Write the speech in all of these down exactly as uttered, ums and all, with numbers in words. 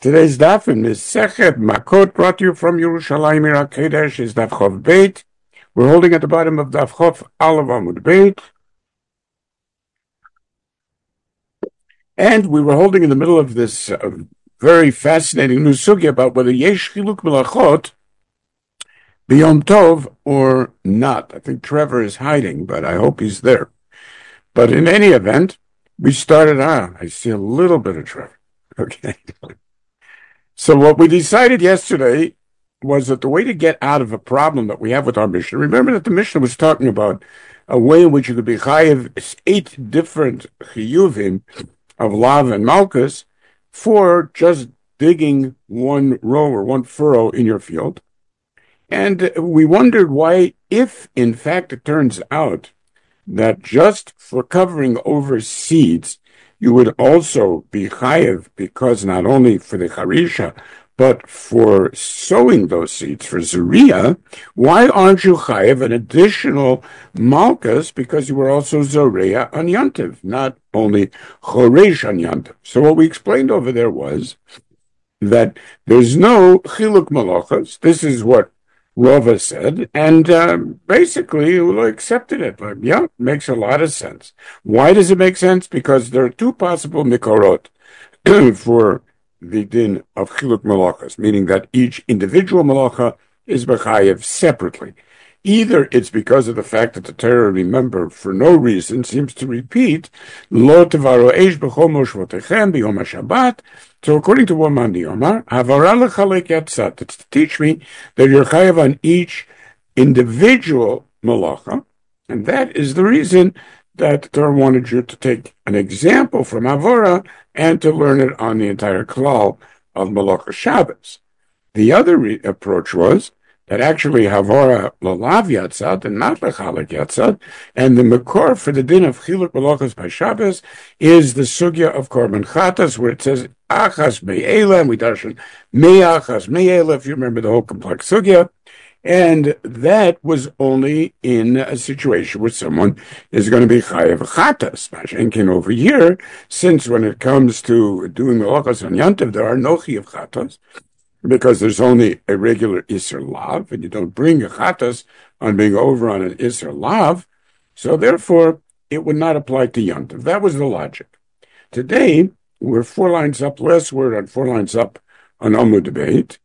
Today's daf in Mesechet Makot, brought to you from Yerushalayim Ir HaKodesh, is daf Chov Beit. We're holding at the bottom of daf Chov Aleph Amud Beit, and we were holding in the middle of this uh, very fascinating new sugya about whether yesh chiluk melachot b'yom tov or not. I think Trevor is hiding, but I hope he's there. But in any event, we started on. I see a little bit of Trevor. Okay. So what we decided yesterday was that the way to get out of a problem that we have with our Mishnah, remember that the Mishnah was talking about a way in which you could be chayiv eight different chiyuvim of lav and malchus for just digging one row or one furrow in your field. And we wondered why, if in fact it turns out that just for covering over seeds, you would also be chayiv, because not only for the charisha, but for sowing those seeds, for zuriya, why aren't you chayiv an additional malchus, because you were also zoreya on yantiv, not only choresh on yantiv? So what we explained over there was that there's no chiluk malachas. This is what Rava said, and uh, basically we accepted it. But yeah, it makes a lot of sense. Why does it make sense? Because there are two possible mikorot for the din of chiluk malachas, meaning that each individual malacha is b'chayev separately. Either it's because of the fact that the Torah, remember, for no reason, seems to repeat, Lo tevaro eish b'chol moshvotechem b'yom HaShabbat. So according to Woman Yomar, Havara lechalek yatzat, it's to teach me that you're chayav on each individual malacha, and that is the reason that the Torah wanted you to take an example from Havara and to learn it on the entire klal of malacha Shabbos. The other re- approach was that actually Havara lalav yatzad and not lechalek yatzad, and the makor for the din of chiluk malachas by Shabbos is the sugya of korban chatas, where it says achas me'ela, and we darshan me'achas me'ela, if you remember the whole complex sugya, and that was only in a situation where someone is going to be chayav chatas. Mashenkin over here, since when it comes to doing malachas on yantiv, there are no chayav chatas, because there's only a regular Isser Lav, and you don't bring a Chatas on being over on an Isser Lav, so therefore it would not apply to Yantiv. That was the logic. Today, we're four lines up, last word on four lines up on Amud Beit,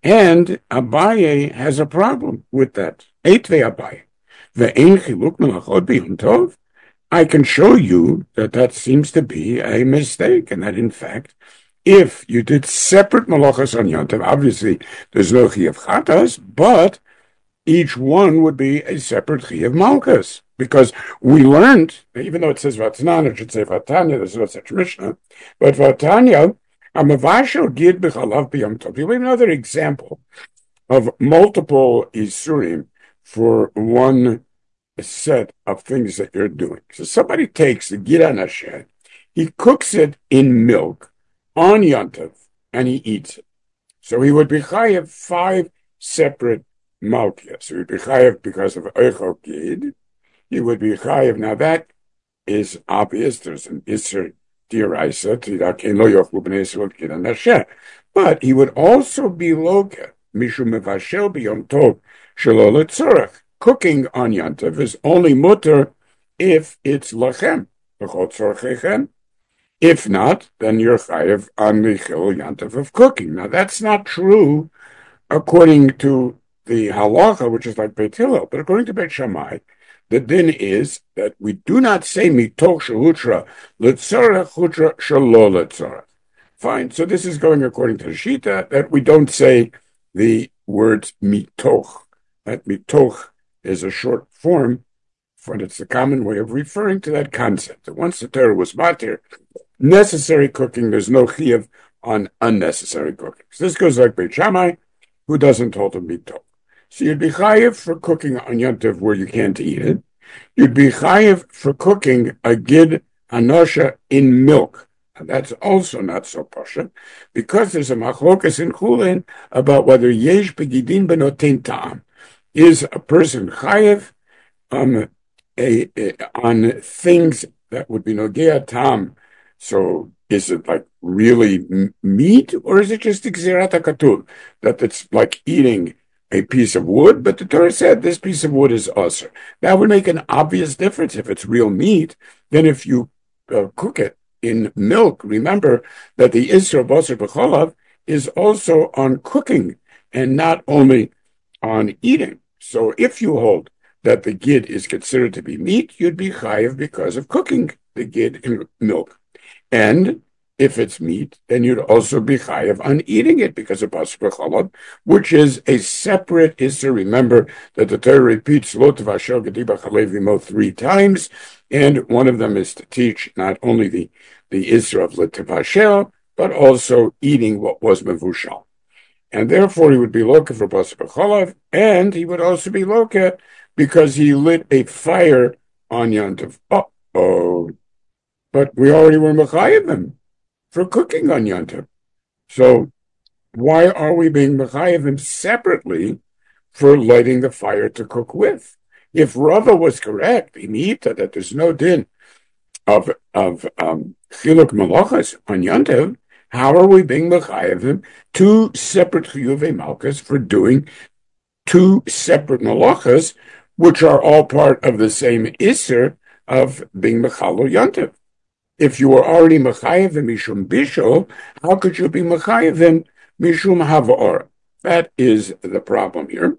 and Abaye has a problem with that. Eitvei Abaye. Ve'ein chiluk melachot b'yom tov. I can show you that that seems to be a mistake, and that in fact, if you did separate malachas on Yantiv, obviously there's no chiyuv chatas, but each one would be a separate chiyuv malchus. Because we learned, even though it says Vatnan, it should say Vatanya, there's no such Mishnah, but Vatanya, Amavashel gid b'chalav b'yom tov. You have another example of multiple isurim for one set of things that you're doing. So somebody takes the gid anashet, he cooks it in milk on Yantiv, and he eats it. So he would be chayav five separate malkias. So he would be chayav because of Eichel Gid. He would be chayav. Now that is obvious. There's an Isser Diraisa, Tidakein Lo Yochlu B'nei Yisrael Gid Anasheh. But he would also be loka, Mishum Mevashel B'yom Tov Shelo Letzorach. Cooking on Yantiv is only mutter if it's lachem, L'chol Tzorchechem. If not, then you're chayav on the chil yantiv of cooking. Now, that's not true according to the halacha, which is like Beit Hillel, but according to Beit Shammai, the din is that we do not say mitoch shehutra letzorach hutra shelo letzorach. Fine. So this is going according to the Shita, that we don't say the words mitoch. That mitoch is a short form, but it's the common way of referring to that concept. That once the Torah was matir, necessary cooking, there's no chiyuv on unnecessary cooking. So this goes like Beit Shammai, who doesn't hold a mitoch. So you'd be chayiv for cooking on yantiv where you can't eat it. You'd be chayiv for cooking a gid anosha in milk. And that's also not so pasha, because there's a machlokas in Chulin about whether yesh begidin benotin ta'am. Is a person chayiv um, a, a, on things that would be nogea tam, So is it like really m- meat, or is it just Gzerat HaKatuv, that it's like eating a piece of wood? But the Torah said this piece of wood is usher. That would make an obvious difference if it's real meat. Then if you uh, cook it in milk, remember that the Isra Basar B'cholav is also on cooking and not only on eating. So if you hold that the gid is considered to be meat, you'd be chayiv because of cooking the gid in milk. And if it's meat, then you'd also be chayiv on eating it because of basar b'cholov, which is a separate issur. Remember that the Torah repeats lo tavashel gedi b'chalev imo three times, and one of them is to teach not only the the issur of l'tavashel, but also eating what was mevushal. And therefore he would be loka for basar b'cholav, and he would also be loka because he lit a fire on Yontif. Uh-oh. But we already were mechayev him for cooking on Yontif. So why are we being mechayev him separately for lighting the fire to cook with? If Rava was correct, imita, that there's no din of of um, chiluk malachas on Yontif, how are we being mechayev him two separate chiyuvei malchus for doing two separate malachas, which are all part of the same isser of being mechalo Yontif? If you were already mechayev him mishum bishul, how could you be mechayev him mishum havor? That is the problem here.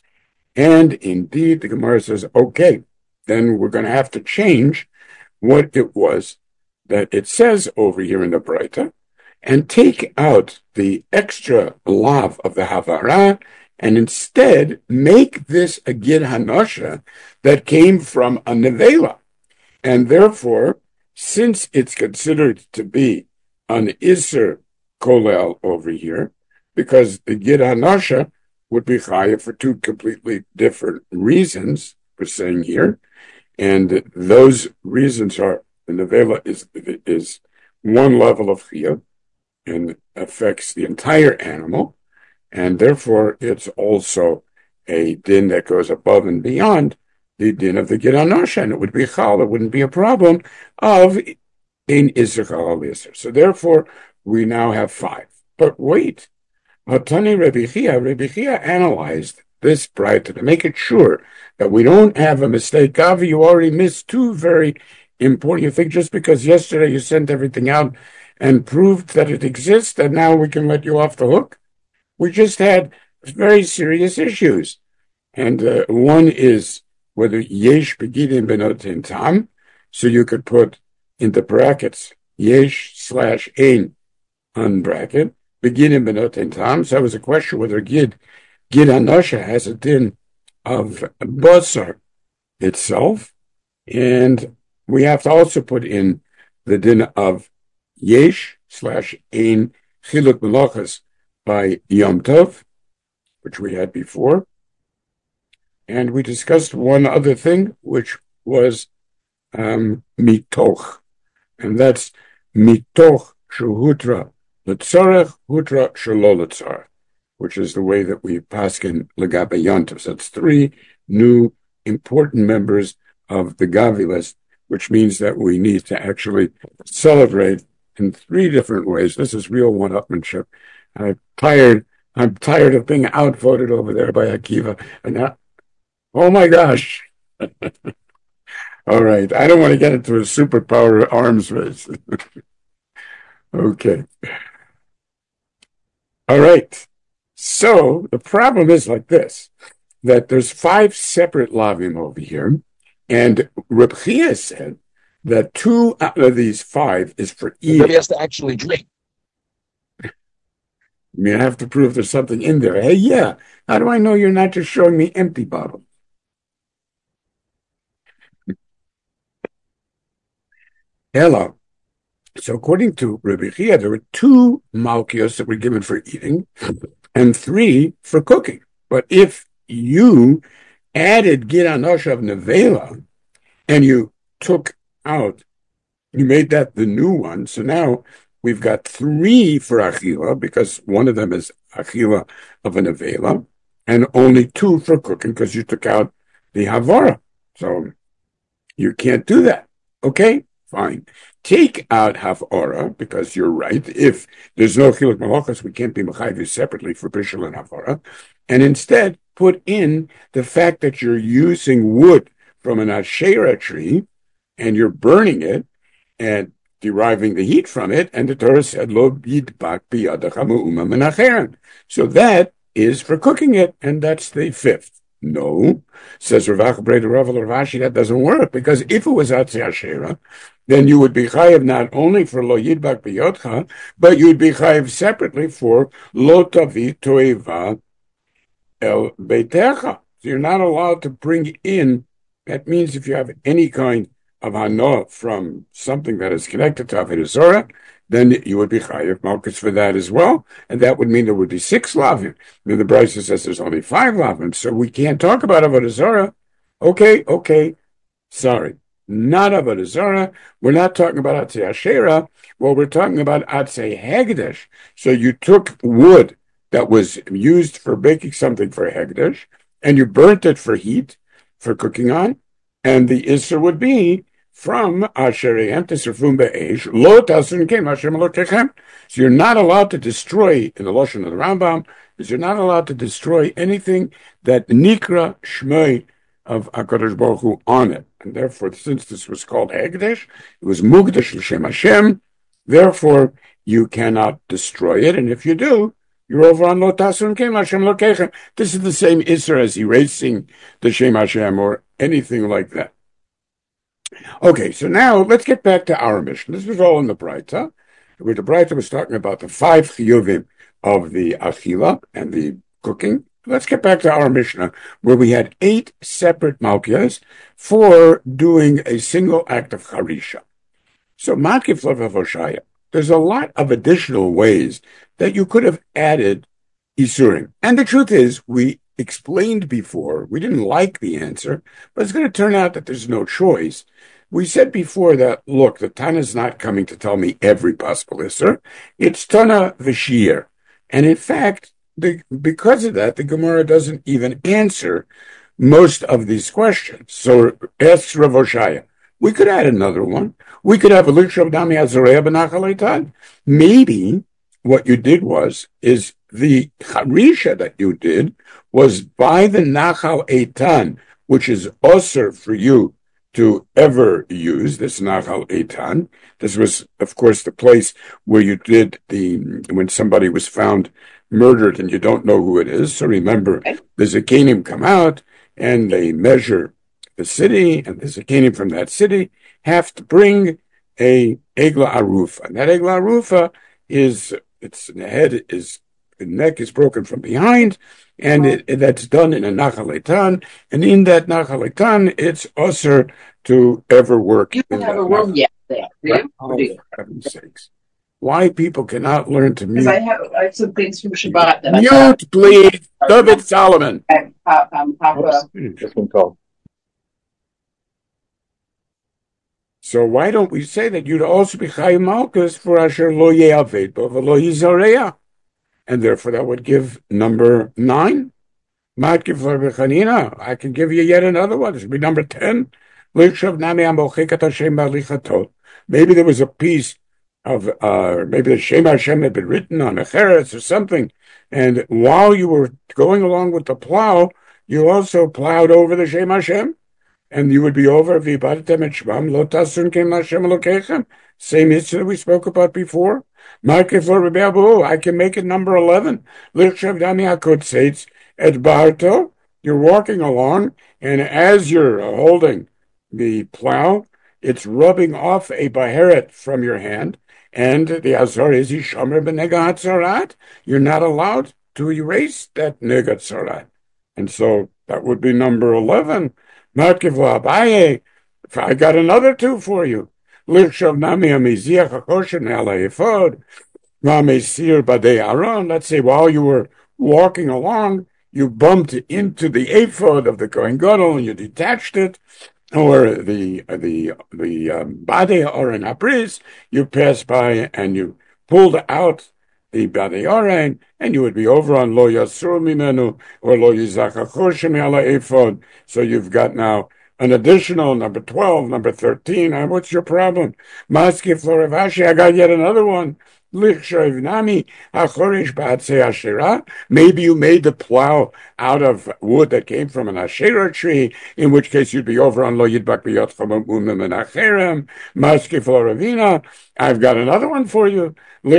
And indeed, the Gemara says, okay, then we're going to have to change what it was that it says over here in the Braita, and take out the extra lav of the Havara, and instead make this a Gid Hanosha that came from a Nevela. And therefore, since it's considered to be an Isser Kolel over here, because the Gid Hanosha would be Chaya for two completely different reasons, we're saying here, and those reasons are, the Nevela is, is one level of Chiyah, and affects the entire animal, and therefore it's also a din that goes above and beyond the din of the Gid Hanosha, and it would be chal, it wouldn't be a problem of in Isser Chal Isser. So therefore, we now have five. But wait, Hatani Rebbe Chia, Rebbe Chia analyzed this Braita to make it sure that we don't have a mistake. Gavi, you already missed two very important. You think just because yesterday you sent everything out and proved that it exists, that now we can let you off the hook? We just had very serious issues. And uh, one is whether yesh begidim benotin tam, so you could put in the brackets yesh slash ein unbracket, begidim benotin tam. So that was a question whether gid, gid hanosha has a din of basar itself. And we have to also put in the din of yesh slash ein chiluk melachas by Yom Tov, which we had before. And we discussed one other thing, which was um, mitoch. And that's mitoch shehutra letzarech, hutra shelo letzarech, which is the way that we paskin legabe Yom Tov. So that's three new important members of the Gavi list, which means that we need to actually celebrate in three different ways. This is real one-upmanship. I'm tired. I'm tired of being outvoted over there by Akiva. And now, oh my gosh. All right. I don't want to get into a superpower arms race. Okay. All right. So the problem is like this, that there's five separate lavim over here. And Reb Chia said that two out of these five is for eating. But he has to actually drink. I mean, I have to prove there's something in there. Hey, yeah. How do I know you're not just showing me empty bottles? Hello. So according to Rebbe Chia, there were two malchios that were given for eating and three for cooking. But if you added Gid Hanosha of Nevela and you took out, you made that the new one, so now we've got three for Achila, because one of them is Achila of a Nevela, and only two for cooking, because you took out the Havara. So you can't do that. Okay? Fine. Take out hafara, because you're right. If there's no chiluk malachas, we can't be mechayiv separately for bishul and hafara. And instead, put in the fact that you're using wood from an asherah tree, and you're burning it, and deriving the heat from it, and the Torah said, Lo yidbak biyadacha me'uma min acheren. So that is for cooking it, and that's the fifth. No, says Rav Acha Breda Rav Rashi, that doesn't work, because if it was Atzi Asherah, then you would be chayiv not only for Lo yidbak biyodcha, but you would be chayiv separately for Lo tavi toeva el beitecha. So you're not allowed to bring in, that means if you have any kind of hano from something that is connected to Avodah Zarah, then you would be chayiv malchus for that as well, and that would mean there would be six lavim. Then the Brisa says there's only five lavim, so we can't talk about Avodah Zarah. Okay, okay, sorry, not Avodah Zarah. We're not talking about Atzei Asherah. Well, we're talking about Atzei Hegdesh. So you took wood that was used for baking something for Hegdesh, and you burnt it for heat, for cooking on, and the Isser would be from Asherayim to Serfum Be'esh, Lo Tasun Kem Hashem Elokechem. So you're not allowed to destroy, in the Lashon of the Rambam, is you're not allowed to destroy anything that Nikra Shmei of HaKadosh Baruch Hu on it. And therefore, since this was called Hegdesh, it was Mugdash L'Shem Hashem, therefore you cannot destroy it, and if you do, you're over on Lo Tasun Kem Hashem Elokechem. This is the same Isser as erasing the Shem Hashem or anything like that. Okay, so now let's get back to our mission. This was all in the Braita, where the Braita was talking about the five chiyuvim of the achila and the cooking. Let's get back to our Mishnah, where we had eight separate malkias for doing a single act of charisha. So matkif levavoshaya, there's a lot of additional ways that you could have added isurim. And the truth is, we explained before, we didn't like the answer, but it's going to turn out that there's no choice. We said before that, look, the Tana is not coming to tell me every possible Isser. It's Tana V'Shir. And in fact, the, because of that, the Gemara doesn't even answer most of these questions. So asks Rav Oshaya, we could add another one. We could have a Likshav Dami Azareya B'Nachal Eitan. Maybe what you did was, is the Charisha that you did was by the Nachal Eitan, which is also for you to ever use this Nachal Eitan. This was, of course, the place where you did the, when somebody was found murdered and you don't know who it is. So remember, the Zakanim come out and they measure the city, and the Zakanim from that city have to bring a Egla Arufa. And that Egla Arufa is, its the head is, the neck is broken from behind, and it, it, that's done in a Nachal Eitan, and in that Nachal Eitan, it's usher to ever work. You don't have a room yet there, do you? Oh, for heaven's sakes. Why people cannot learn to mute. Because I have, I have some things from Shabbat that I Mute, please. David Solomon. and, uh, um, Papa, Just been called. So why don't we say that you'd also be Chayim Malkus for Asher Lo Ye'aved Bo V'Lo Yizareya? And therefore that would give number nine. Matkiv L'Bechanina. I can give you yet another one. This would be number ten. Likshav Nami Amochikat Hashem Ba'lichatot. Maybe there was a piece of, uh, maybe the Shem Hashem had been written on a cheretz or something, and while you were going along with the plow, you also plowed over the Shem Hashem, and you would be over V'ibadatem et Shmam Lo Tasun Kem Hashem Elokechem. Same issue that we spoke about before. Markif Lo Rebbe Abu, I can make it number eleven. Likshav Dami HaKotzeitz et Barto. You're walking along, and as you're holding the plow, it's rubbing off a baheret from your hand, and the Azor is Yishomer b'nega hatzarat. You're not allowed to erase that nega hatzarat. And so that would be number eleven. Matkiv Abaye, I got another two for you. Likshav Nami Amiziach HaKoshen Elayefod, Ramesir Badei Aron. Let's say while you were walking along, you bumped into the ephod of the Kohen Gadol and you detached it, or the the the um, Badei Oren Abris, you passed by and you pulled out the Badei Oren, and you would be over on Lo Yasur Mimenu or Lo Yizach HaKoshen Elayefod. So you've got now an additional number twelve, number thirteen. Uh, what's your problem? Maskif Loravashi, I got yet another one. Maybe you made the plow out of wood that came from an Asherah tree, in which case you'd be over on Lo Yidbak B'Yotchem Umim and Acherem. Maskif Loravina, I've got another one for you. On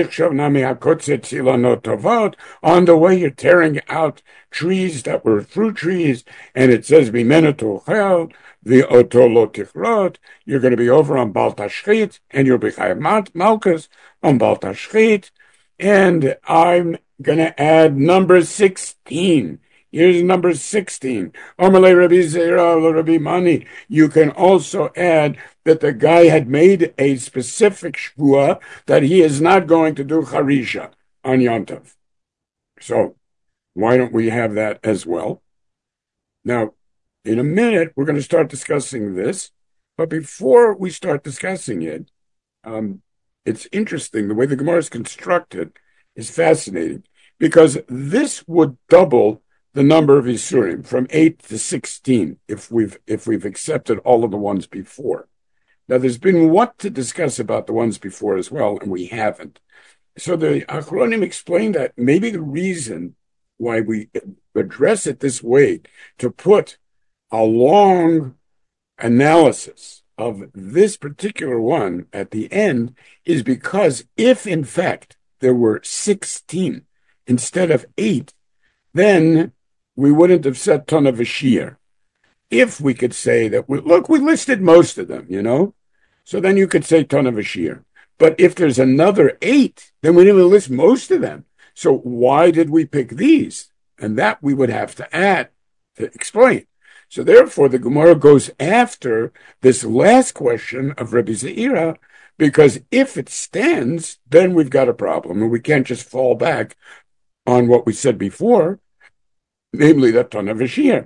the way you're tearing out trees that were fruit trees, and it says Bimena Tochel, the Otolotichrot, you're going to be over on Baltashchit, and you'll be Chayav Malchus on Baltashchit, and I'm going to add number sixteen. Here's number sixteen. Omerle Rabbi Zera Rabbi Mani. You can also add that the guy had made a specific shvua that he is not going to do charisha on Yom Tov. So why don't we have that as well? Now, in a minute, we're going to start discussing this. But before we start discussing it, um, it's interesting. The way the Gemara is constructed is fascinating, because this would double the number of Isurim from eight to sixteen if we've if we've accepted all of the ones before. Now, there's been what to discuss about the ones before as well, and we haven't. So the Achronim explained that maybe the reason why we address it this way, to put a long analysis of this particular one at the end, is because if, in fact, there were sixteen instead of eight, then we wouldn't have said Tana Vashir. If we could say that, we, look, we listed most of them, you know, so then you could say Tana Vashir. But if there's another eight, then we didn't list most of them. So why did we pick these? And that we would have to add to explain. So therefore, the Gemara goes after this last question of Rabbi Zeira, because if it stands, then we've got a problem, and we can't just fall back on what we said before, namely that Tana Vashir.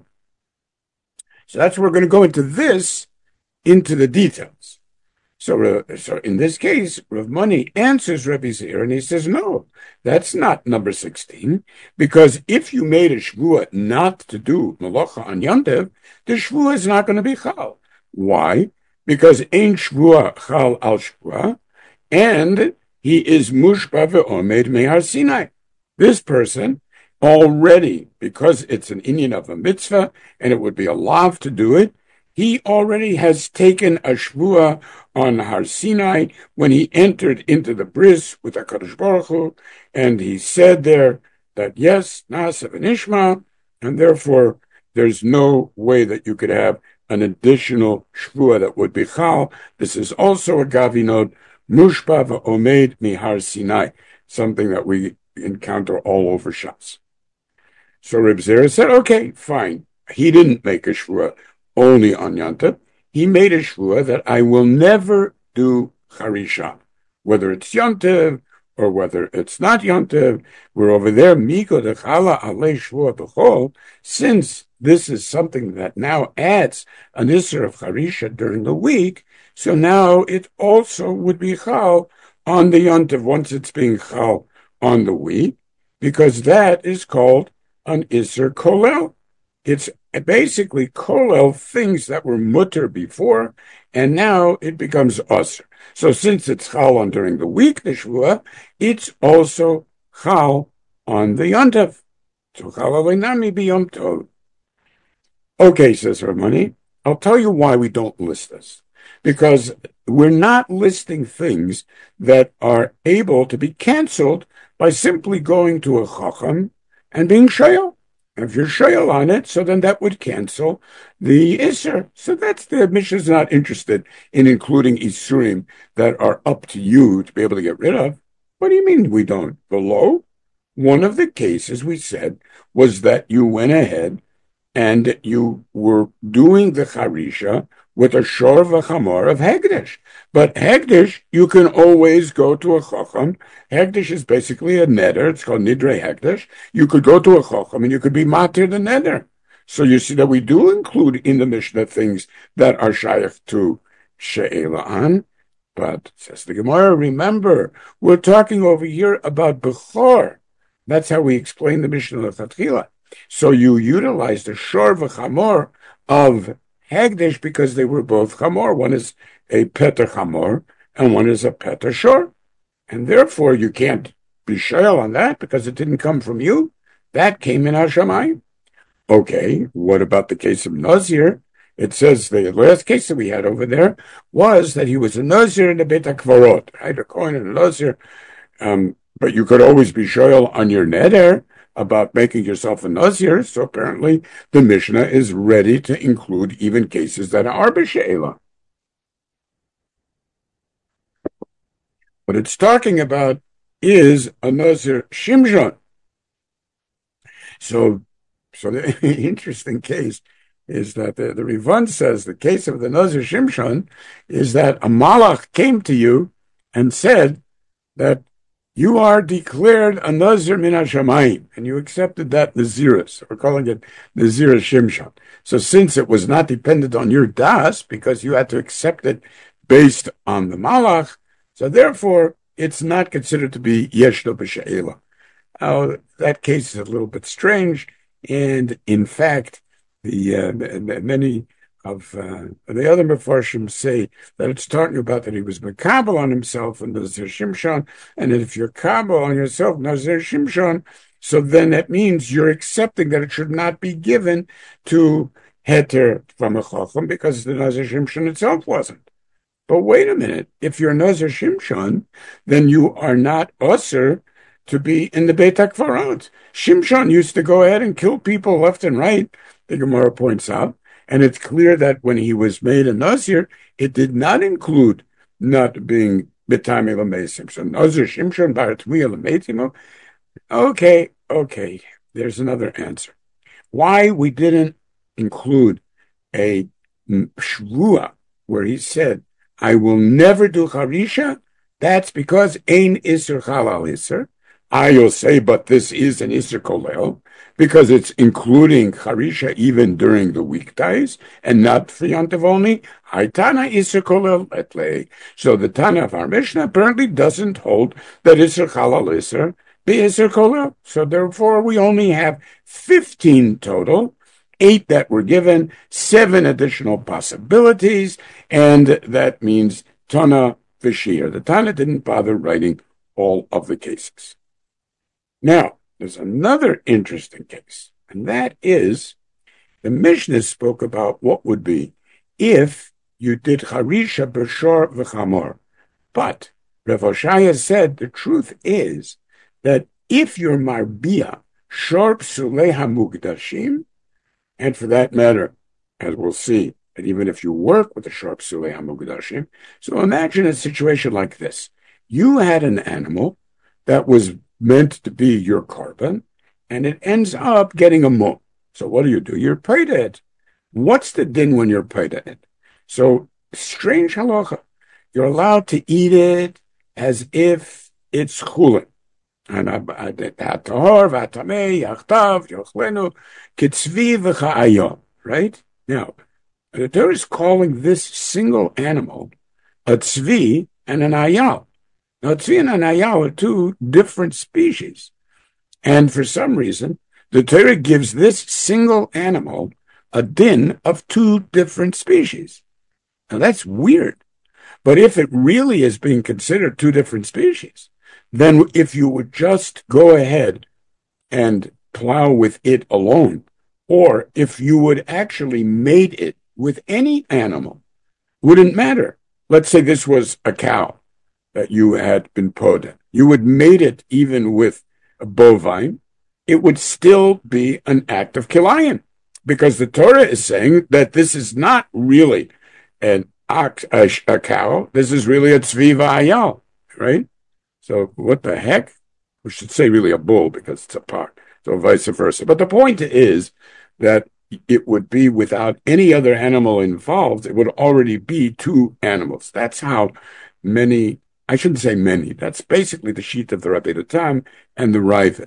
So that's where we're going to go into this, into the details. So, uh, so in this case, Rav Mani answers Rabbi Zeir, and he says, no, that's not number sixteen, because if you made a shvua not to do malacha on Yom Tov, the shvua is not going to be chal. Why? Because ein shvua chal al shvua, and he is mushba ve'omed mehar Sinai. This person already, because it's an inyan of a mitzvah, and it would be a lav to do it, he already has taken a shvua on Har Sinai when he entered into the bris with HaKadosh Baruch Hu, and he said there that yes, Na'aseh v'nishma, and therefore there's no way that you could have an additional shvua that would be chal. This is also a gavinod, mushpa v'omed mihar Sinai, something that we encounter all over Shas. So Reb Zera said, okay, fine. He didn't make a shvua only on Yom Tov. He made a shvua that I will never do charisha, whether it's Yom Tov or whether it's not Yom Tov. We're over there, miko dechala alei shvua b'chol, since this is something that now adds an isser of charisha during the week, so now it also would be chal on the Yom Tov once it's being chal on the week, because that is called an isser kolel. It's basically kolel things that were mutter before, and now it becomes usr. So since it's chal on during the week, the shvua, it's also chal on the Yom Tov. So chal aleinami b'Yom Tov. Okay, says Rav Mani, I'll tell you why we don't list this. Because we're not listing things that are able to be canceled by simply going to a chacham and being shayel. If you're shayel on it, so then that would cancel the Isser. So that's the Mishnah's not interested in including Isurim that are up to you to be able to get rid of. What do you mean we don't? Below, one of the cases we said was that you went ahead and you were doing the Charisha with a shor v'chamor of Hegdish. But Hegdish, you can always go to a Chacham. Hegdish is basically a neder. It's called Nidrei Hegdish. You could go to a Chacham and you could be matir the neder. So you see that we do include in the Mishnah things that are shaykh to She'ela'an. But, says the Gemara, remember, we're talking over here about Bechor. That's how we explain the Mishnah of Chatchila. So you utilize the shor v'chamor of Hagdish because they were both chamor. One is a Peter chamor and one is a Peter shor. And therefore you can't be shoyal on that because it didn't come from you. That came in Hashemayim. Okay, what about the case of Nazir? It says the last case that we had over there was that he was a Nazir in the Beit HaKvarot, right? A Kohen and a Nazir. Um, but you could always be shoyal on your neder about making yourself a Nazir. So apparently the Mishnah is ready to include even cases that are b'she'ela. What it's talking about is a Nazir Shimshon. So, so the interesting case is that the, the Rivan says the case of the Nazir Shimshon is that a malach came to you and said that you are declared a Nazir min hashamayim, and you accepted that Nazirus. We're calling it Nazirus Shimshon. So since it was not dependent on your das, because you had to accept it based on the malach, so therefore it's not considered to be yeshlo b'she'ela. Now, that case is a little bit strange, and in fact, the uh, many of uh, the other Mefarshim say that it's talking about that he was Mekabel on himself and Nazir Shimshon, and that if you're Kabel on yourself, Nazir Shimshon, so then that means you're accepting that it should not be given to Heter from a Chacham because the Nazir Shimshon itself wasn't. But wait a minute, if you're Nazir Shimshon, then you are not Osir to be in the Beit HaKvarot. Shimshon used to go ahead and kill people left and right, the Gemara points out, and it's clear that when he was made a Nazir, it did not include not being B'tamei L'meisim. So Nazir Shimshon Bar Tmiyah L'meitimo. Okay, okay, there's another answer. Why we didn't include a Shvua where he said, I will never do Harisha, that's because Ein Isser Halal Isser. I will say, but this is an Isser Kolel, because it's including Harisha even during the weekdays, and not for Yontiv only. Haitana Isser Kolel Etlei. So the Tana of our Mishnah apparently doesn't hold that Isser Halal Isser be Isser Kolel. So therefore we only have fifteen total, eight that were given, seven additional possibilities, and that means Tana Vishir. The Tana didn't bother writing all of the cases. Now, there's another interesting case, and that is the Mishnah spoke about what would be if you did Harisha B'Shor V'Chamor. But Rav Oshaya said the truth is that if you're Marbia Shor Psulei HaMugdashim, and for that matter, as we'll see, that even if you work with the Shor Psulei HaMugdashim, so imagine a situation like this. You had an animal that was meant to be your carbon, and it ends up getting a mum. So what do you do? You're paid it. What's the din when you're paid it? So strange halacha. You're allowed to eat it as if it's chulin. And hatahor v'atamei yachtav yochlenu kitzvi v'cha'ayom. Right now, the Torah is calling this single animal a tzvi and an ayal. Now, tzvi and an ayal are two different species. And for some reason, the Torah gives this single animal a din of two different species. Now, that's weird. But if it really is being considered two different species, then if you would just go ahead and plow with it alone, or if you would actually mate it with any animal, wouldn't matter. Let's say this was a cow that you had been poded. You would mate it even with a bovine. It would still be an act of kilayin, because the Torah is saying that this is not really an ox, a, a cow. This is really a tzvi v'ayal, right? So what the heck? We should say really a bull because it's a part. So vice versa. But the point is that it would be without any other animal involved. It would already be two animals. That's how many, I shouldn't say many, that's basically the sheet of the Rabbi Tam and the Ravid.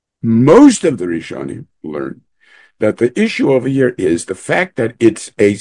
Most of the Rishonim learn that the issue over here is the fact that it's a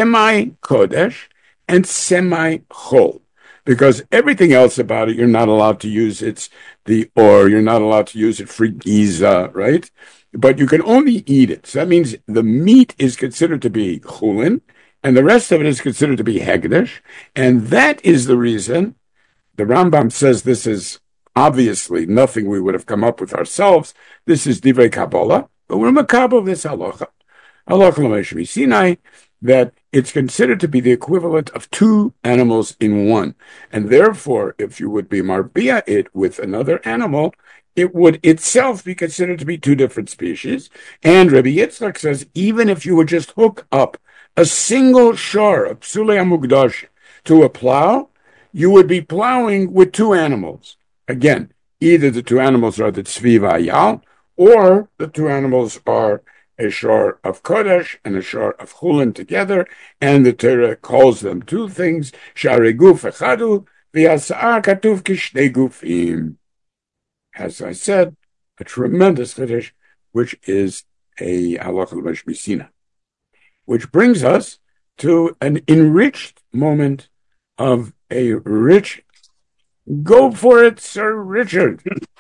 semi-kodesh and semi-chol. Because everything else about it, you're not allowed to use it's the or, you're not allowed to use it for giza, right? But you can only eat it. So that means the meat is considered to be chulin, and the rest of it is considered to be Hegdish, and that is the reason the Rambam says this is obviously nothing we would have come up with ourselves. This is Divrei Kabbalah, but we're makabel this halacha. Halacha l'Moshe Sinai, that it's considered to be the equivalent of two animals in one. And therefore, if you would be marbia it with another animal, it would itself be considered to be two different species. And Rabbi Yitzchak says, even if you would just hook up a single shor of psulei hamukdash to a plow, you would be plowing with two animals. Again, either the two animals are the tzvi v'ayal, or the two animals are a shor of kodesh and a shor of chulin together, and the Torah calls them two things, shari guf echadu, v'yasa'ar katuv kishnei gufim. As I said, a tremendous chiddush, which is a halacha l'Moshe Sinai, which brings us to an enriched moment of a rich. Go for it, Sir Richard.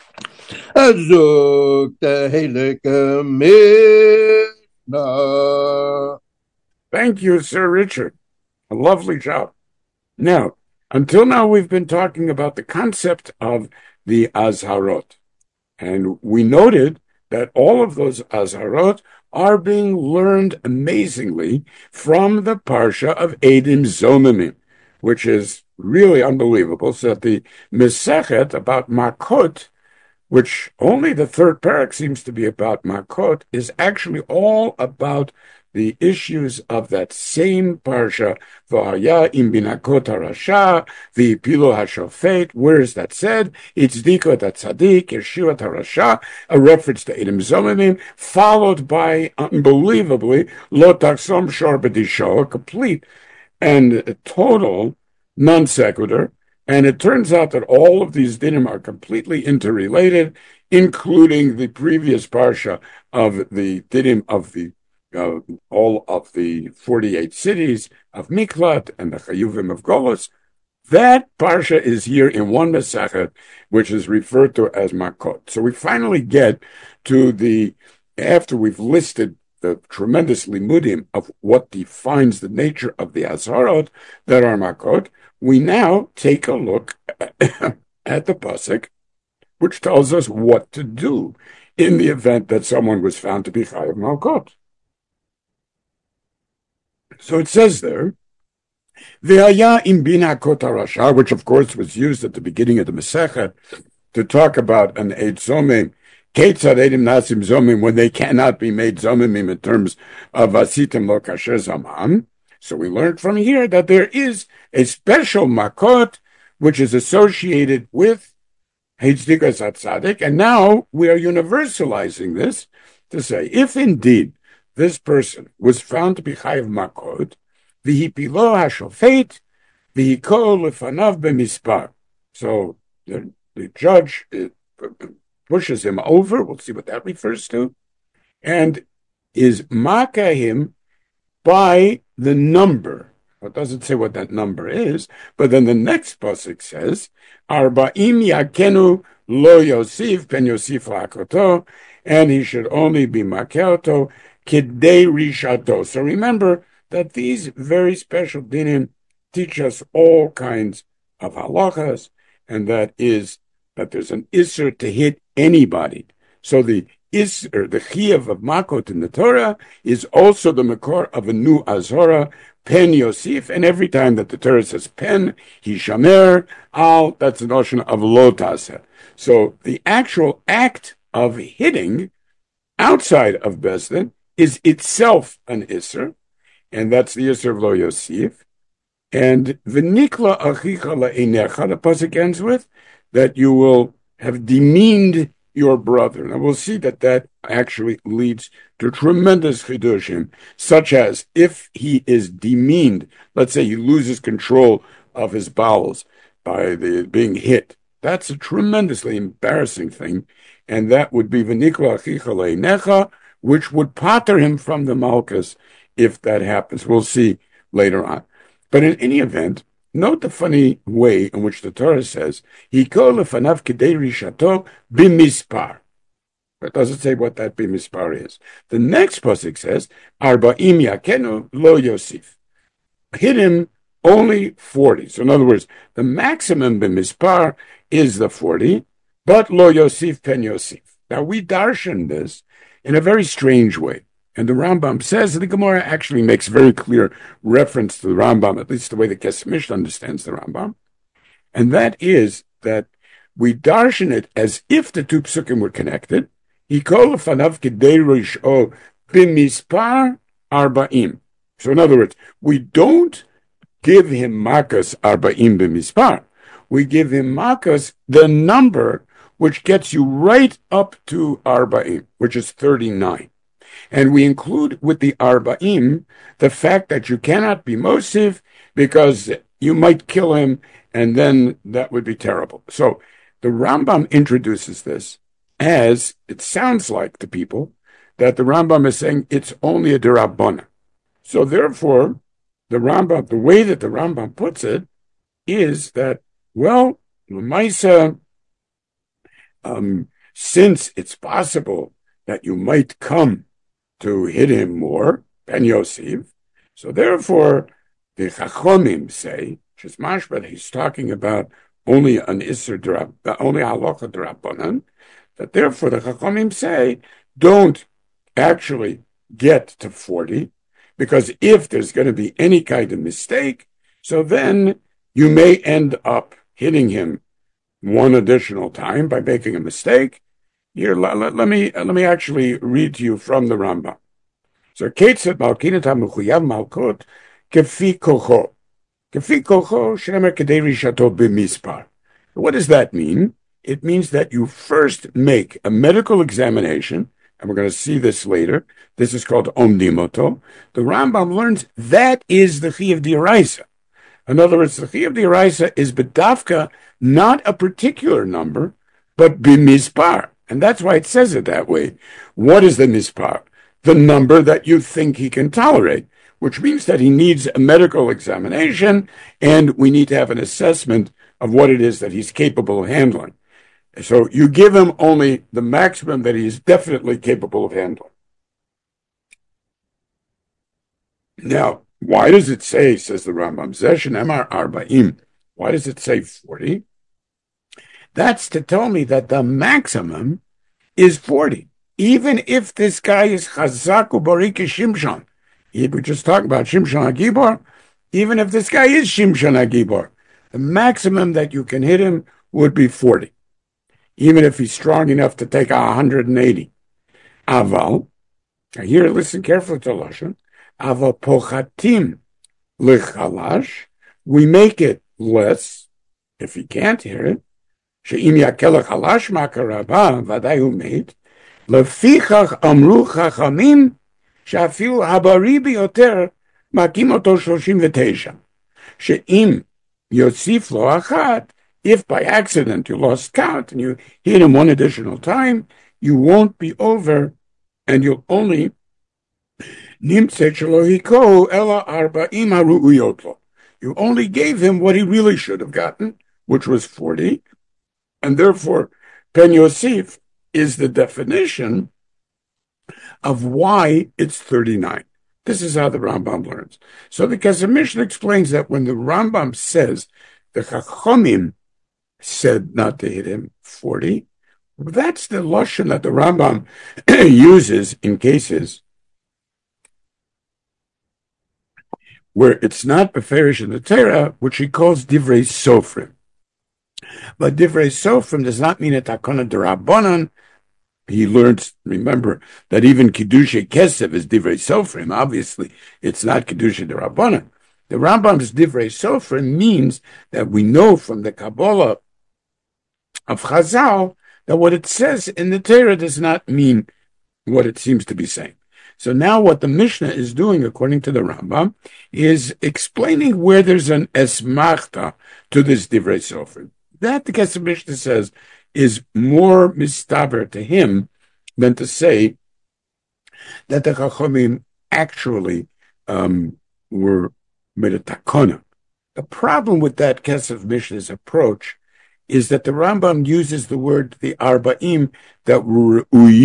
Thank you, Sir Richard. A lovely job. Now, until now, we've been talking about the concept of the Azharot. And we noted that all of those Azharot are being learned amazingly from the Parsha of Eidim Zomimim, which is really unbelievable. So that the Mesechet about Makot, which only the third parak seems to be about Makot, is actually all about the issues of that same parsha, V'haya im binakot harasha, v'ipilo hashofet. Where is that said? It's dikot atzadik, yeshivat harasha, a reference to Eidim Zomimim, followed by, unbelievably, lo taksom shor b'disho, a complete and a total non sequitur. And it turns out that all of these dinim are completely interrelated, including the previous parsha of the dinim of the uh, all of the forty-eight cities of Miklat and the Chayuvim of Golos. That parsha is here in one Mesechet, which is referred to as Makot. So we finally get to the, after we've listed the tremendous limudim of what defines the nature of the Azharot that are Makot, we now take a look at the pasuk, which tells us what to do in the event that someone was found to be chayav malkot. So it says there, V'haya im binakot harasha, which of course was used at the beginning of the Masechet to talk about an Eid Zomim, Ketzad Eidim Nasim Zomim, when they cannot be made Zomimim in terms of Asitim Lo Kasher Zaman. So we learned from here that there is a special makot which is associated with Heitzdikos Atzadik, and now we are universalizing this to say, if indeed this person was found to be chayav makot, v'hipilo hashofet, v'hikol lefanav b'mispar. So the, the judge uh, pushes him over, we'll see what that refers to, and is maka him by the number. It doesn't say what that number is, but then the next pasuk says, Arba'im yakenu lo yosif pen yosif la'akoto, and he should only be makeoto kidei rishato. So remember that these very special dinim teach us all kinds of halachas, and that is that there's an isser to hit anybody. So the isser, the chiyuv of makot in the Torah, is also the makor of a new azhara, pen yosif, and every time that the Torah says pen, hishamer, al, that's the notion of lo taseh. So the actual act of hitting outside of Besdin is itself an isser, and that's the isser of lo yosif. And v'nikla achicha la'einecha, the pasuk ends with, that you will have demeaned your brother. Now we'll see that that actually leads to tremendous chidushim, such as if he is demeaned, let's say he loses control of his bowels by the being hit. That's a tremendously embarrassing thing, and that would be v'nikla achicha la'einecha, which would pater him from the malchus if that happens. We'll see later on. But in any event, note the funny way in which the Torah says, Hiko lefanav kidei rishato bimispar. It doesn't say what that bimispar is. The next pasuk says, Arba'im yakenu lo yosif. hit him only forty. So in other words, the maximum b'mispar is the forty, but lo yosif pen yosif. Now we darshan this in a very strange way. And the Rambam says, and the Gemara actually makes very clear reference to the Rambam, at least the way the Kesef Mishnah understands the Rambam. And that is that we darshan it as if the two psukim were connected. Hikol fanav kidei rish'ol b'mispar arba'im. So in other words, we don't give him makas arba'im b'mispar. We give him makas, the number which gets you right up to arba'im, which is thirty-nine. And we include with the arba'im the fact that you cannot be mosif because you might kill him, and then that would be terrible. So the Rambam introduces this as, it sounds like to people, that the Rambam is saying it's only a derabbanah. So therefore, the Rambam, the way that the Rambam puts it, is that, well, l'maisa, um, since it's possible that you might come to hit him more, Ben Yosef, so therefore, the Chachomim say, which is mashma, he's talking about only an Isser Drab, only halacha drabanan, that therefore the Chachomim say, don't actually get to forty, because if there's going to be any kind of mistake, so then you may end up hitting him one additional time by making a mistake. Here, let, let, let me let me actually read to you from the Rambam. So, Ketzet Malkinat HaMechuyav Malkut Kefi Kocho. Kefi Kocho Shemer Kedei Rishato B'mispar. What does that mean? It means that you first make a medical examination, and we're going to see this later. This is called Omdimoto. The Rambam learns that is the Chi of D'Oraisa. In other words, the Chi of D'Oraisa is B'davka, not a particular number, but B'mispar. And that's why it says it that way. What is the mispar? The number that you think he can tolerate, which means that he needs a medical examination, and we need to have an assessment of what it is that he's capable of handling. So you give him only the maximum that he is definitely capable of handling. Now, why does it say, says the Rambam, Zesh and Emar Arba'im, why does it say forty? That's to tell me that the maximum is forty. Even if this guy is Chazaku Bariki Shimshon. We're just talking about Shimshon HaGibor. Even if this guy is Shimshon HaGibor, the maximum that you can hit him would be forty. Even if he's strong enough to take one hundred eighty. Aval, now here listen carefully to Lashon, Aval Pochatim L'chalash, we make it less, if he can't hear it, שאם יקל החלש מהקרבה, ודאי הוא מת, לפיכך אמרו חכמים, שאפילו הבריא ביותר, מכים אותו שלושים ותשע. שאם יוסיף לו אחת, if by accident you lost count and you hit him one additional time, you won't be over, and you'll only נמצא שלא היכו, אלא ארבעים הראויות לו. You only gave him what he really should have gotten, which was forty, and therefore, Pen Yosef is the definition of why it's thirty-nine. This is how the Rambam learns. So the Kesef Mishnah explains that when the Rambam says the Chachomim said not to hit him forty, that's the lashon that the Rambam uses in cases where it's not beferish in the Torah, which he calls divrei sofrim. But divrei sofrim does not mean a takana d'Rabbanan. He learns, remember, that even Kiddushay Kesef is divrei sofrim. Obviously, it's not Kiddushay d'Rabbanan. The Rambam's divrei sofrim means that we know from the Kabbalah of Chazal that what it says in the Torah does not mean what it seems to be saying. So now what the Mishnah is doing, according to the Rambam, is explaining where there's an esmachta to this divrei sofrim. That, the Kesef Mishnah says, is more mistaber to him than to say that the Chachomim actually um, were made a takona. The problem with that Kesef Mishnah's approach is that the Rambam uses the word, the arba'im, that were uyim.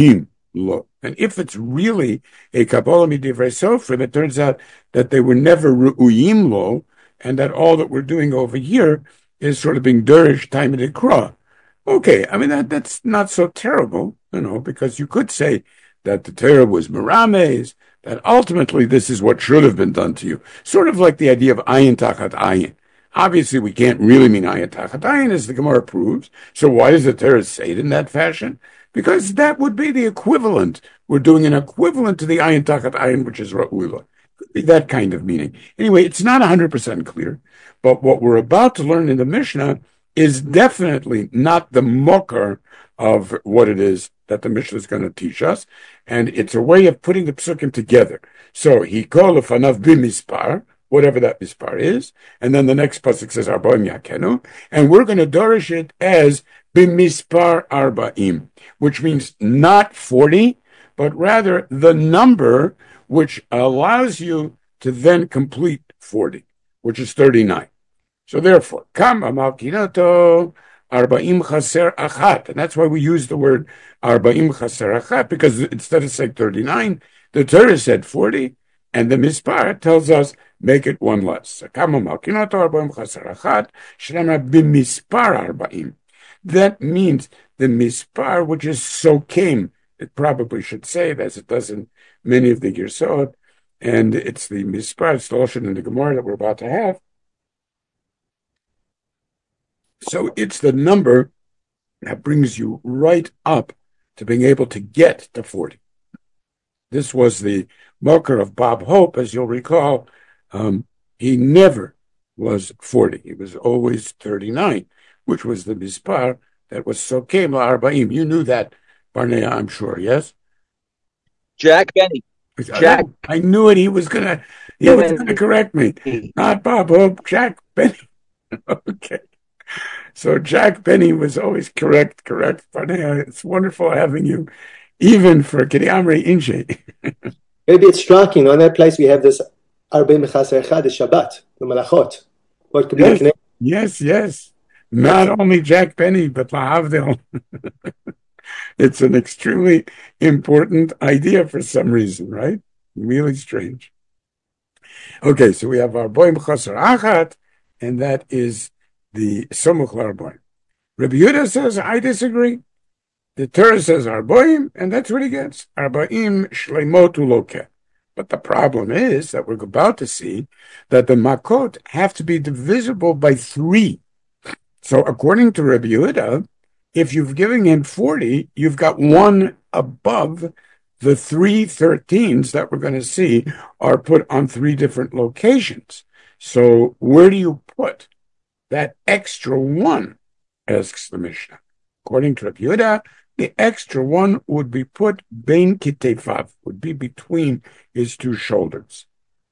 lo. And if it's really a Kabbalah Midivrei Sofrim, it turns out that they were never Ru'uyim lo, and that all that we're doing over here is sort of being Durish time and Ikra. Okay, I mean, that, that's not so terrible, you know, because you could say that the Torah was Merames, that ultimately this is what should have been done to you. Sort of like the idea of Ayin Tachat Ayin. Obviously, we can't really mean Ayin Tachat Ayin, as the Gemara proves. So why does the Torah say it in that fashion? Because that would be the equivalent. We're doing an equivalent to the Ayin Tachat Ayin, which is Ra'ula. Could be that kind of meaning. Anyway, it's not one hundred percent clear, but what we're about to learn in the Mishnah is definitely not the mokar of what it is that the Mishnah is going to teach us, and it's a way of putting the psukim together. So he called lefanav bimispar, whatever that mispar is, and then the next pasuk says arbaim yakenu, and we're going to dorish it as bimispar arbaim, which means not forty, but rather the number which allows you to then complete forty, which is thirty-nine. So therefore, kama malkinato arba'im chaser achat, and that's why we use the word arba'im chaser achat, because instead of saying thirty-nine, the Torah said forty, and the mispar tells us make it one less. Kama malkinato arba'im chaser achat shlema b'mispar arba'im. That means the mispar, which is sokem, it probably should say, as it does in many of the Girsot, and it's the mispar, it's the Lashon in the Gemara that we're about to have. So it's the number that brings you right up to being able to get to forty. This was the mocker of Bob Hope, as you'll recall. Um, he never was forty. He was always thirty-nine, which was the mispar that was sokem la'arba'im. You knew that, Barnea, I'm sure, yes? Jack Benny. Jack. I, I knew it. He was gonna. He was gonna correct me. Not Bob Hope. Jack Benny. Okay. So Jack Benny was always correct, correct. Barnea, it's wonderful having you, even for Kiriamri Inje. Maybe it's striking. On that place we have this Arba'im Chaser Echad, the Shabbat, the Malachot. What could be yes, the connection? Yes, yes. Not only Jack Benny, but Lahavdil. It's an extremely important idea for some reason, right? Really strange. Okay, so we have our Boim Chaser Achat, and that is the Somuch L'Arboim. Rabbi Yehuda says, I disagree. The Torah says Arboim, and that's what he gets. Arbaim Shleimot Uloke. But the problem is that we're about to see that the Makot have to be divisible by three. So according to Rabbi Yehuda, if you've given him forty, you've got one above the three thirteens that we're going to see are put on three different locations. So where do you put that extra one, asks the Mishnah. According to Rabbi Yehuda, the extra one would be put bein kitefav, would be between his two shoulders.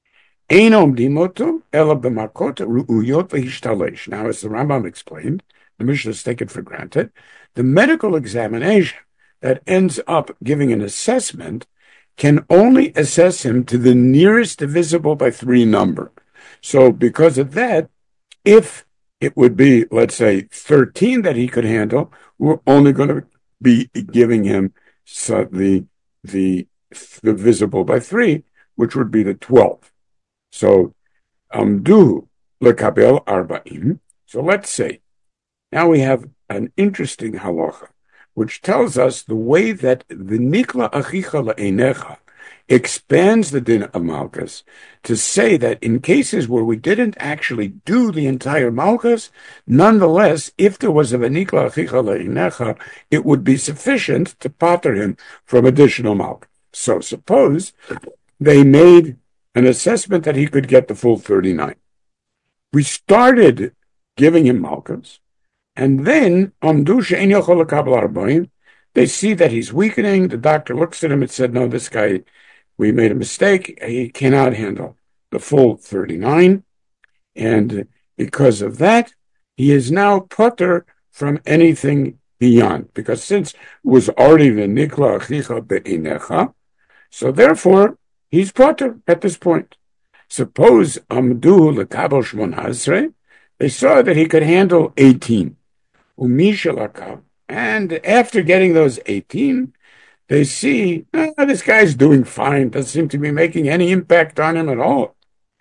Einom dimoto ela b'makot ru'uyot v'hishtalesh. Now, as the Rambam explained, the Mishnah is taken for granted, the medical examination that ends up giving an assessment can only assess him to the nearest divisible by three number. So because of that, if it would be, let's say, thirteen that he could handle, we're only going to be giving him so the, the, the visible by three, which would be the twelve. So, amdu lekabel arba'im. So let's say, now we have an interesting halacha, which tells us the way that the nikla achicha la'einecha expands the din of Malchus to say that in cases where we didn't actually do the entire Malchus, nonetheless, if there was a v'nikla achicha la'einecha, it would be sufficient to pater him from additional Malchus. So suppose they made an assessment that he could get the full thirty-nine. We started giving him Malchus, and then amdu she'en yochol lekabel arbaim, they see that he's weakening. The doctor looks at him and said, no, this guy, we made a mistake. He cannot handle the full thirty-nine. And because of that, he is now putter from anything beyond. Because since it was already the nikla achicha be'inecha, so therefore, he's putter at this point. Suppose amdu lekabel shmon hasre, they saw that he could handle eighteen. Umishalakav. And after getting those eighteen, they see, ah, this guy's doing fine, doesn't seem to be making any impact on him at all.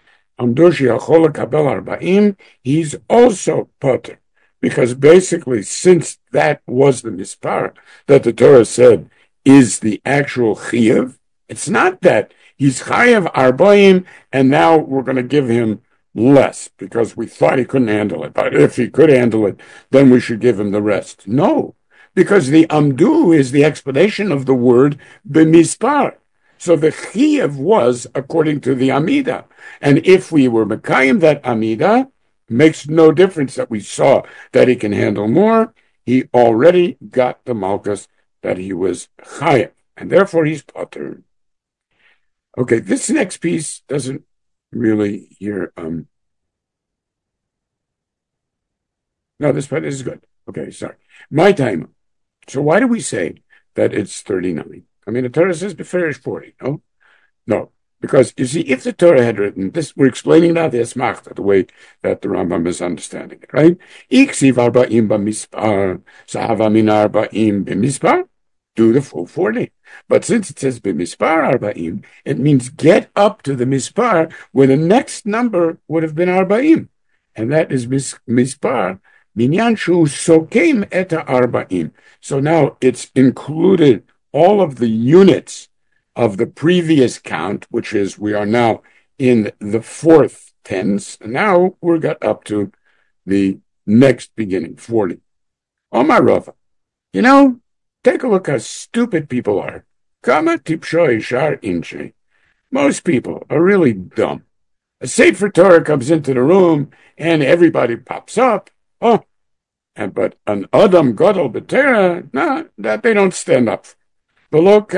He's also potter. Because basically, since that was the mispar that the Torah said is the actual chiyuv, it's not that he's chayav arbaim and now we're going to give him less because we thought he couldn't handle it. But if he could handle it, then we should give him the rest. No, because the amdu is the explanation of the word b'mispar. So the chiyuv was according to the amida. And if we were mekayim that amida, makes no difference that we saw that he can handle more. He already got the malchus that he was chayav, and therefore he's potter. Okay, this next piece doesn't really hear. Um, no, this part is good. Okay, sorry. My time. So why do we say that it's thirty-nine? I mean, the Torah says beferish forty. No, no. Because, you see, if the Torah had written this, we're explaining now the Esmachta, the way that the Rambam is understanding it, right? Iksiv arba'im b'mispar, sahava min arba'im b'mispar, do the full forty. But since it says b'mispar arba'im, it means get up to the mispar where the next number would have been arba'im. And that is mis- mispar, minyan shu sokem eta arba'im. So now it's included all of the units of the previous count, which is we are now in the fourth tense, and now we're got up to the next beginning, forty. Omar Rava, you know, take a look how stupid people are. Kama tipsho ishar inche. Most people are really dumb. A Sefer Torah comes into the room, and everybody pops up. Oh, and but an Adam Gadol B'Torah, no, that they don't stand up for. But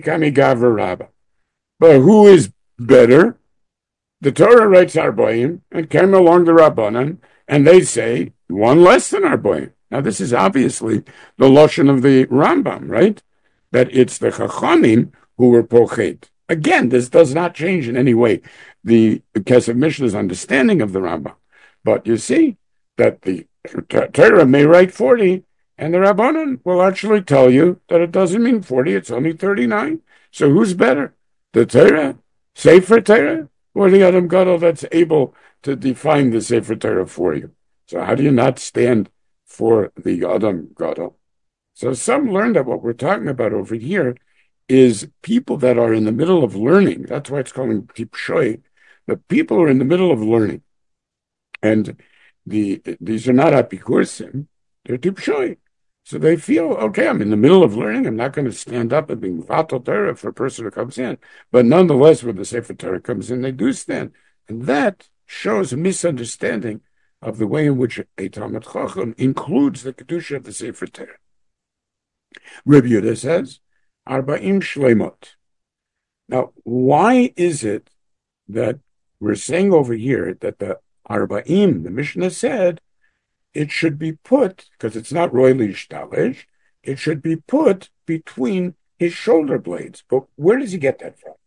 who is better? The Torah writes Arboim and came along the Rabbanan, and they say one less than Arboim. Now, this is obviously the Lashon of the Rambam, right? That it's the Chachamim who were pochet. Again, this does not change in any way the Kesef Mishnah's understanding of the Rambam. But you see that the Torah may write forty, and the Rabbanan will actually tell you that it doesn't mean forty, it's only thirty-nine. So who's better? The Torah, Sefer Torah, or the Adam Gadol that's able to define the Sefer Torah for you? So how do you not stand for the Adam Gadol? So some learned that what we're talking about over here is people that are in the middle of learning. That's why it's called tipshoi. The people are in the middle of learning. And the these are not apikursim, they're tipshoi. So they feel, okay, I'm in the middle of learning. I'm not going to stand up and be vatal Torah for a person who comes in. But nonetheless, when the Sefer Torah comes in, they do stand. And that shows a misunderstanding of the way in which a Talmid Chacham includes the Kedusha of the Sefer Torah. Rabbi Yehuda says, Arba'im Shleimot. Now, why is it that we're saying over here that the Arba'im, the Mishnah said, it should be put, because it's not royally shtalish, it should be put between his shoulder blades. But where does he get that from?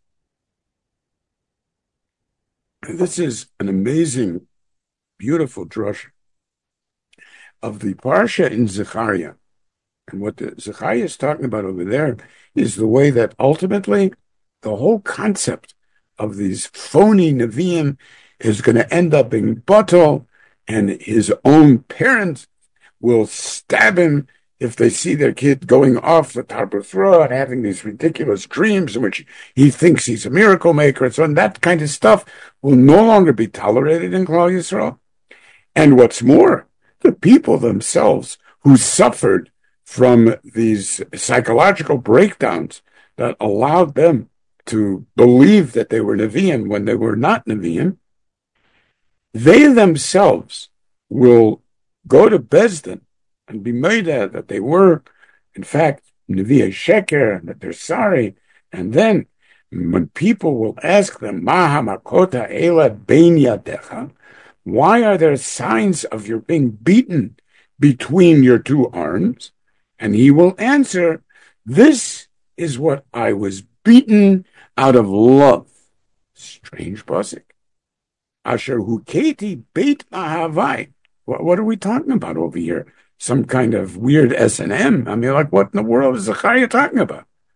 This is an amazing, beautiful drush of the parsha in Zechariah. And what the Zechariah is talking about over there is the way that ultimately the whole concept of these phony Nevi'im is going to end up being batal, and his own parents will stab him if they see their kid going off the Tarbuthra and having these ridiculous dreams in which he thinks he's a miracle maker. And so on, that kind of stuff will no longer be tolerated in Klal Yisrael. And what's more, the people themselves who suffered from these psychological breakdowns that allowed them to believe that they were Nevi'im when they were not Nevi'im, they themselves will go to Bezdin and be made that they were, in fact, Nevi'ei Sheker, and that they're sorry. And then, when people will ask them, Ma hamakota ela bein yadecha, why are there signs of your being beaten between your two arms? And he will answer, this is what I was beaten out of love. Strange pasuk. Asher huketi beit mahavai. What, what are we talking about over here? Some kind of weird S and M? I mean, like, what in the world is Zechariah talking about?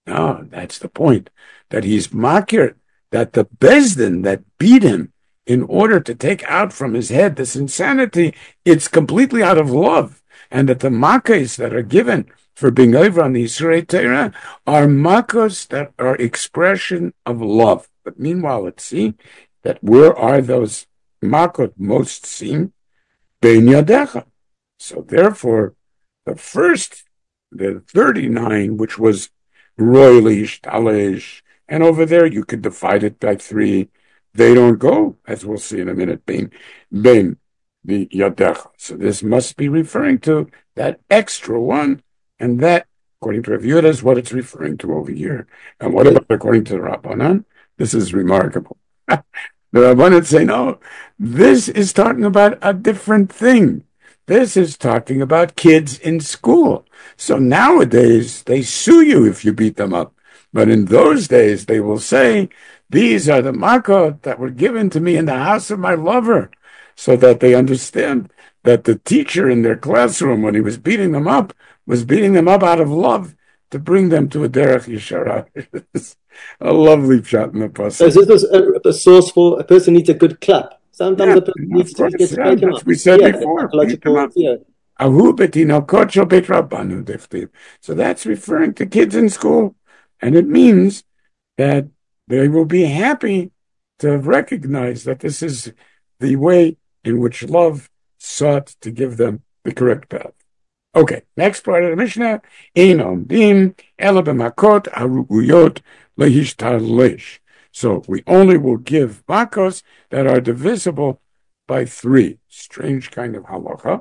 No, that's the point. That he's makir, that the Bezdin that beat him in order to take out from his head this insanity, it's completely out of love. And that the makkos that are given for being over on the Yisrei Torah are makkos that are expression of love. But meanwhile, let's see that where are those makkot most seen? Bein yadecha. So therefore, the first, the thirty-nine, which was roilish, talish, and over there you could divide it by three. They don't go, as we'll see in a minute, bein, bein the yadecha. So this must be referring to that extra one, and that, according to Rav Yehuda, is what it's referring to over here. And what about according to the Rabbanan? This is remarkable. The Rabbanan say, no, this is talking about a different thing. This is talking about kids in school. So nowadays, they sue you if you beat them up. But in those days, they will say, these are the makot that were given to me in the house of my lover, so that they understand that the teacher in their classroom, when he was beating them up, was beating them up out of love to bring them to a derech yeshara. A lovely pshat in the pasuk. So is this a, a source for a person needs a good clap? Sometimes Yeah, a person needs course, to get yeah, taken that's up. we said Yeah, before. psychological, yeah. So that's referring to kids in school. And it means that they will be happy to recognize that this is the way in which love sought to give them the correct path. Okay, next part of the Mishnah. Ein omdim ela b'makot haruguyot lehishtaleish. So we only will give makos that are divisible by three. Strange kind of halacha.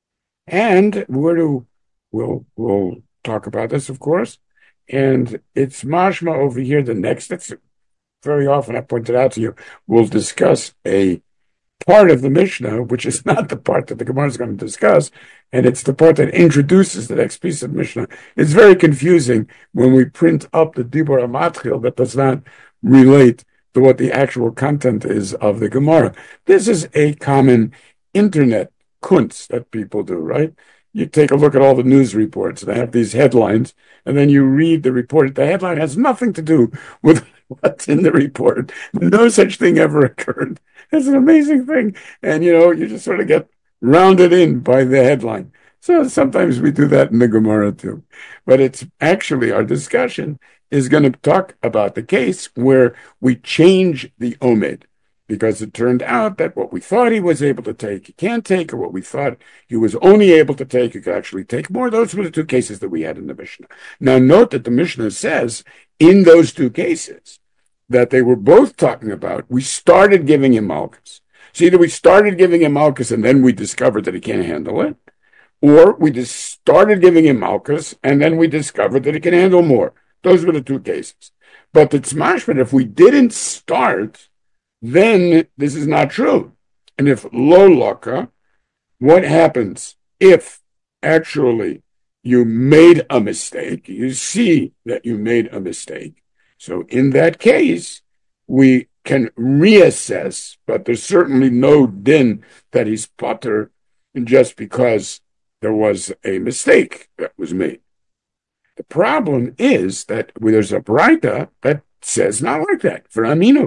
And where do we'll we'll talk about this, of course. And it's mashma over here. The next, that's very often I pointed out to you, we'll discuss a part of the Mishnah, which is not the part that the Gemara is going to discuss, and it's the part that introduces the next piece of Mishnah. It's very confusing when we print up the Dibur HaMatchil that does not relate to what the actual content is of the Gemara. This is a common internet kunst that people do, right? You take a look at all the news reports. They have these headlines, and then you read the report. The headline has nothing to do with what's in the report. No such thing ever occurred. It's an amazing thing. And, you know, you just sort of get rounded in by the headline. So sometimes we do that in the Gemara too. But it's actually, our discussion is going to talk about the case where we change the omed. Because it turned out that what we thought he was able to take, he can't take, or what we thought he was only able to take, he could actually take more. Those were the two cases that we had in the Mishnah. Now note that the Mishnah says, in those two cases, that they were both talking about, we started giving him malchus. So either we started giving him malchus and then we discovered that he can't handle it, or we just started giving him malchus and then we discovered that he can handle more. Those were the two cases. But it's mashman, if we didn't start, then this is not true. And if lo laka, what happens if actually you made a mistake? You see that you made a mistake. So in that case, we can reassess, but there's certainly no din that he's potter just because there was a mistake that was made. The problem is that there's a braita that says not like that. For Aminu.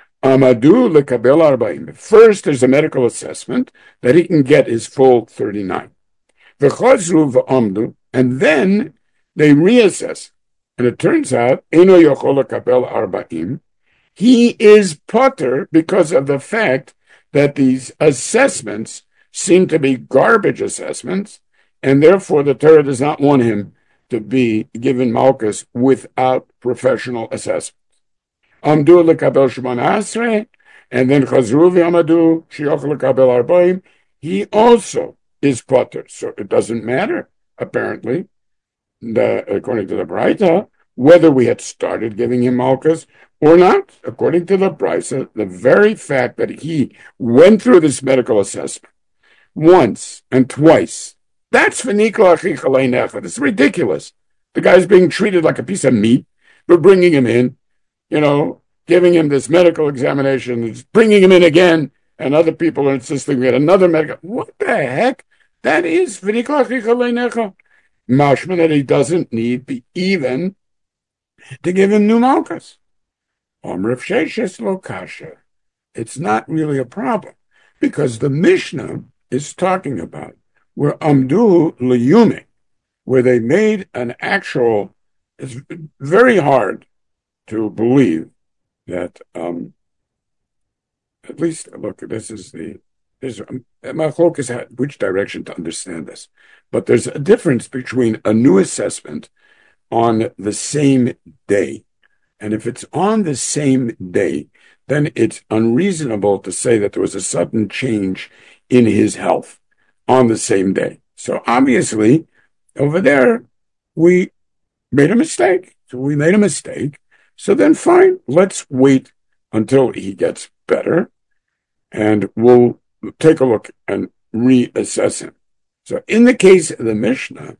Amadu lekabel arba'im. First, there's a medical assessment that he can get his full thirty-nine. V'chazru v'amdu, and then they reassess. And it turns out, eno yochol lekabel arba'im, he is potter because of the fact that these assessments seem to be garbage assessments, and therefore the Torah does not want him to be given malchus without professional assessment. Amdu lekabel shemona asrei, and then chazru v'amadu sheyochel lekabel arba'im. He also is potter, so it doesn't matter apparently, the, according to the Braita, whether we had started giving him malchus or not. According to the Braita, the very fact that he went through this medical assessment once and twice, that's v'nikla achicha leinecha. It's ridiculous. The guy's being treated like a piece of meat. We're bringing him in, you know, giving him this medical examination, bringing him in again, and other people are insisting we had another medical. What the heck? That is v'nikla achicha leinecha. Mashman, that he doesn't need be even to give him new malchus. Omrav Sheshes lo kasha. It's not really a problem because the Mishnah is talking about where amdu liyume, where they made an actual. It's very hard to believe that. Um, at least look, this is the. There's my focus which direction to understand this, but there's a difference between a new assessment on the same day. And if it's on the same day, then it's unreasonable to say that there was a sudden change in his health on the same day. So obviously, over there, we made a mistake. So we made a mistake. So then fine, let's wait until he gets better, and we'll take a look and reassess him. So in the case of the Mishnah,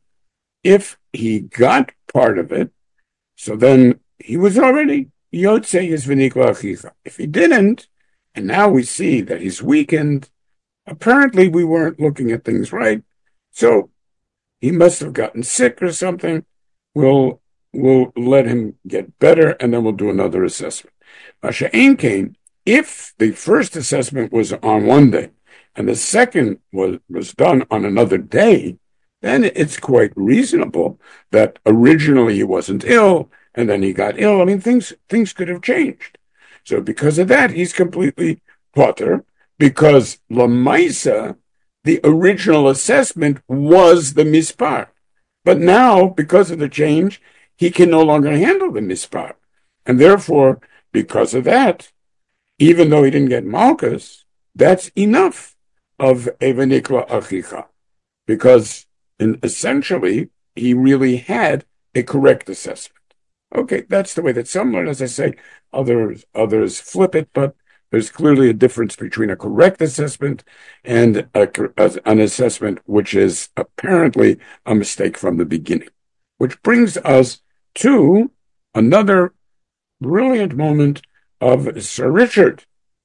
if he got part of it, so then he was already Yotze is V'nikla Achicha. If he didn't, and now we see that he's weakened, apparently we weren't looking at things right, so he must have gotten sick or something. We'll we'll let him get better, and then we'll do another assessment. Masha Ein, if the first assessment was on one day, and the second was, was done on another day, then it's quite reasonable that originally he wasn't ill, and then he got ill. I mean, things things could have changed. So because of that, he's completely potter, because Lamaisa, the original assessment was the mispar. But now, because of the change, he can no longer handle the mispar. And therefore, because of that, even though he didn't get malchus, that's enough of Evanikla Achicha, because in, essentially, he really had a correct assessment. Okay, that's the way that some learn, as I say, others others flip it, but there's clearly a difference between a correct assessment and a, an assessment which is apparently a mistake from the beginning. Which brings us to another brilliant moment of Sir Richard.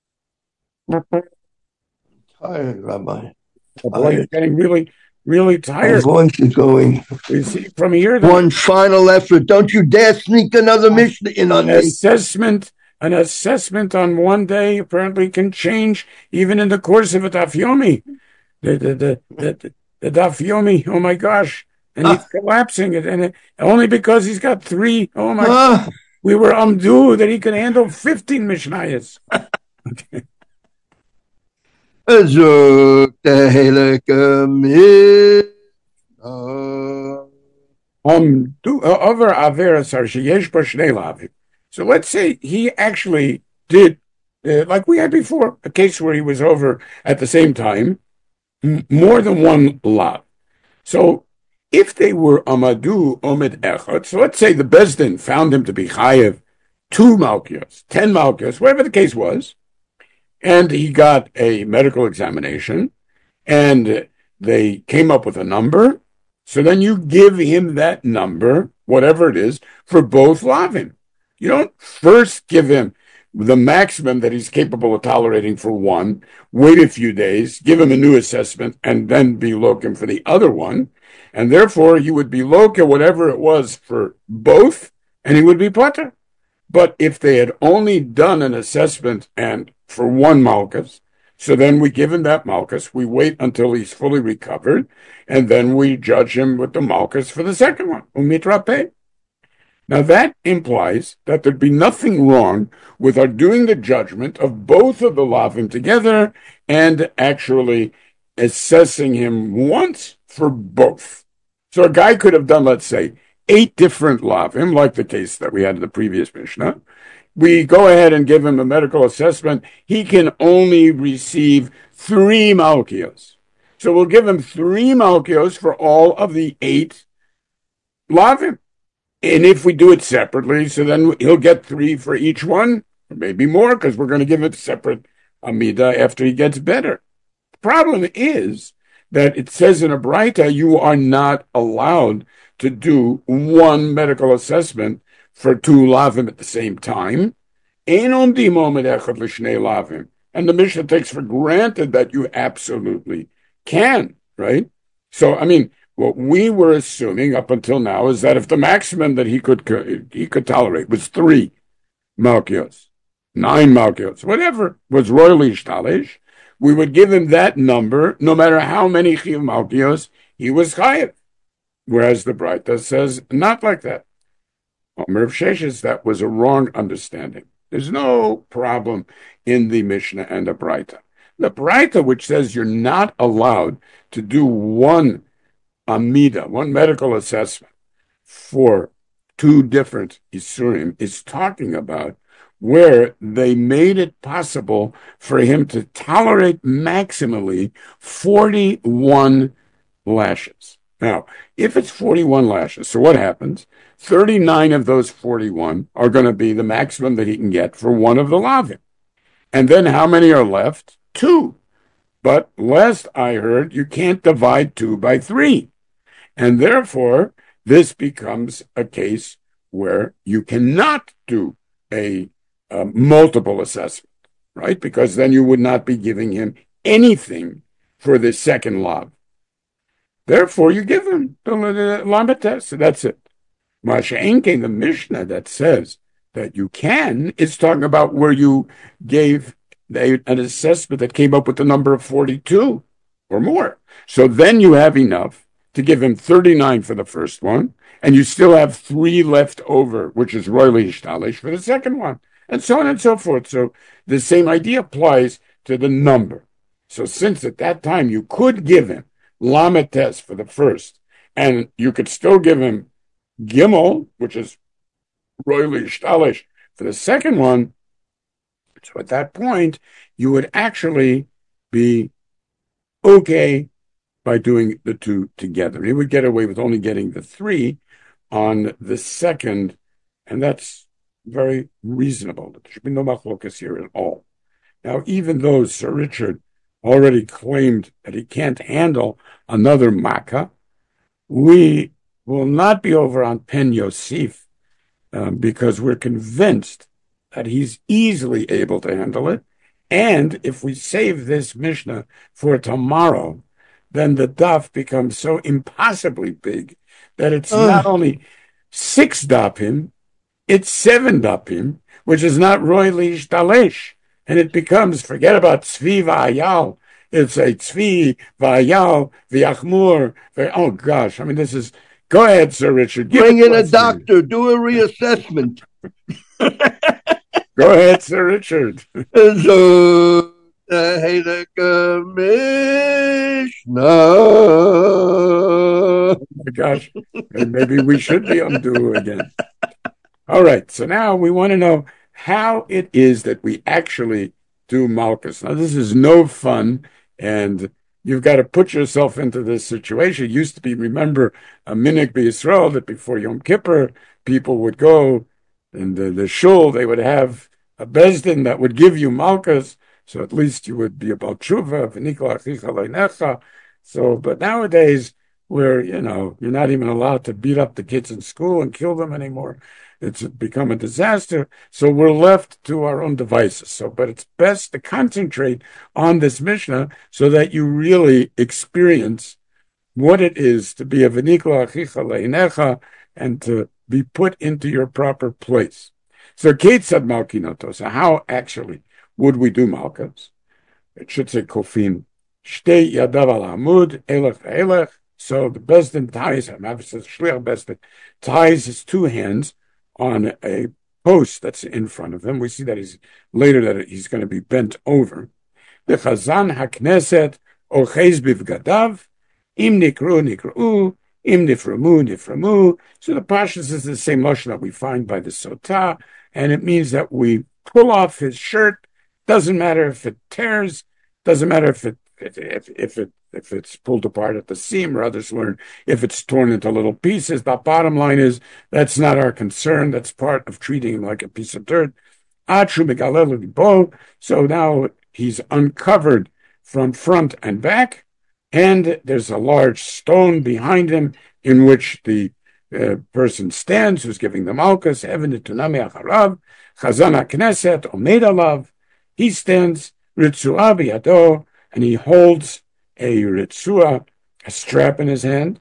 Tired, Rabbi. Oh boy, you're getting really, really tired. My voice is going. You see, from here to One final effort. Don't you dare sneak another Mishnah in on an me. assessment, an assessment on one day apparently can change even in the course of a daf yomi. The the the the, the daf yomi. Oh my gosh! And he's Ah. collapsing it, and it, only because he's got three. Oh my! Ah. We were umdu that he could handle fifteen mishnayos. Okay. Azuk tehelek Mishnah. Um, do uh, over avera sar sheyesh bo shnei lavim. So let's say he actually did, uh, like we had before, a case where he was over at the same time, m- more than one lav. So if they were amadu omed echad, so let's say the Bezdin found him to be chayev two malkios, ten malkios, whatever the case was, and he got a medical examination, and they came up with a number. So then you give him that number, whatever it is, for both lavim. You don't first give him the maximum that he's capable of tolerating for one, wait a few days, give him a new assessment, and then be locum for the other one. And therefore, he would be loca, whatever it was, for both, and he would be potter. But if they had only done an assessment and for one malchus, so then we give him that malchus, we wait until he's fully recovered, and then we judge him with the malchus for the second one, umitrape. Now that implies that there'd be nothing wrong with our doing the judgment of both of the lavim together and actually assessing him once for both. So a guy could have done, let's say, eight different lavim, like the case that we had in the previous Mishnah. We go ahead and give him a medical assessment. He can only receive three malkios. So we'll give him three malkios for all of the eight lavim. And if we do it separately, so then he'll get three for each one, or maybe more, because we're going to give it separate amida after he gets better. The problem is that it says in a Braita, you are not allowed to do one medical assessment for two lavim at the same time. And the Mishnah takes for granted that you absolutely can, right? So, I mean, What we were assuming up until now is that if the maximum that he could he could tolerate was three malkios, nine malkios, whatever was royally shtalish, we would give him that number no matter how many chiv malkios he was chayiv. Whereas the Braita says not like that. Omer of Sheshes, that was a wrong understanding. There's no problem in the Mishnah and the Braita. The Braita, which says you're not allowed to do one amida, one medical assessment for two different isurim, is talking about where they made it possible for him to tolerate maximally forty-one lashes. Now, if it's forty-one lashes, so what happens? thirty-nine of those forty-one are going to be the maximum that he can get for one of the lavim. And then how many are left? Two. But last I heard, you can't divide two by three. And therefore, this becomes a case where you cannot do a, a multiple assessment, right? Because then you would not be giving him anything for the second lav. Therefore, you give him the lamet test. So that's it. Masha Enke, the Mishnah that says that you can, is talking about where you gave a, an assessment that came up with the number of forty-two or more. So then you have enough to give him thirty-nine for the first one, and you still have three left over, which is royally ishtalish for the second one, and so on and so forth. So the same idea applies to the number. So since at that time you could give him lamet test for the first, and you could still give him gimel, which is royally ishtalish for the second one, so at that point, you would actually be okay by doing the two together. He would get away with only getting the three on the second, and that's very reasonable. There should be no machlokas here at all. Now, even though Sir Richard already claimed that he can't handle another makkah, we will not be over on Pen Yosef um, because we're convinced that he's easily able to handle it. And if we save this Mishnah for tomorrow, then the daf becomes so impossibly big that it's uh. not only six dapim, it's seven dapim, which is not royally ishtalesh. And it becomes, forget about tzvi v'ayal, it's a tzvi v'ayal v'yachmur. Oh gosh, I mean, this is, go ahead, Sir Richard. Bring in a doctor, do a reassessment. Go ahead, Sir Richard. So, Mishnah. Oh my gosh, and maybe we should be undue again. All right, so now we want to know how it is that we actually do Malkus. Now, this is no fun, and you've got to put yourself into this situation. It used to be, remember, a minhag b'Yisrael that before Yom Kippur, people would go in the, the shul, they would have a bezdin that would give you Malkus, so at least you would be about tshuva, v'nikol achicha leinecha. So, but nowadays, where, you know, you're not even allowed to beat up the kids in school and kill them anymore. It's become a disaster. So we're left to our own devices. So, but it's best to concentrate on this Mishnah so that you really experience what it is to be a v'nikol achicha leinecha and to be put into your proper place. So, Ketzad Malkinoto. So, how actually would we do Malkas? It should say Kofin. Shtei Yadav al Hamud, Elech Elech. So, the Bezdin ties, Hamav says, Shliach Bezdin ties his two hands on a post that's in front of him. We see that he's later that he's going to be bent over. The Chazan HaKnesset, Ochez Bivgadav, Im Nikru Nikru, Im Niframu Niframu. So, the Pashas is the same motion that we find by the Sotah. And it means that we pull off his shirt. Doesn't matter if it tears. Doesn't matter if it if, if it if it's pulled apart at the seam, or others learn if it's torn into little pieces. The bottom line is that's not our concern. That's part of treating him like a piece of dirt. So now he's uncovered from front and back, and there's a large stone behind him in which the Uh, person stands who's giving the malchus, Evan Tunami Acharav, Chazan HaKnesset, Omed Alav. He stands, Ritzua b'yado, and he holds a ritzua, a strap in his hand,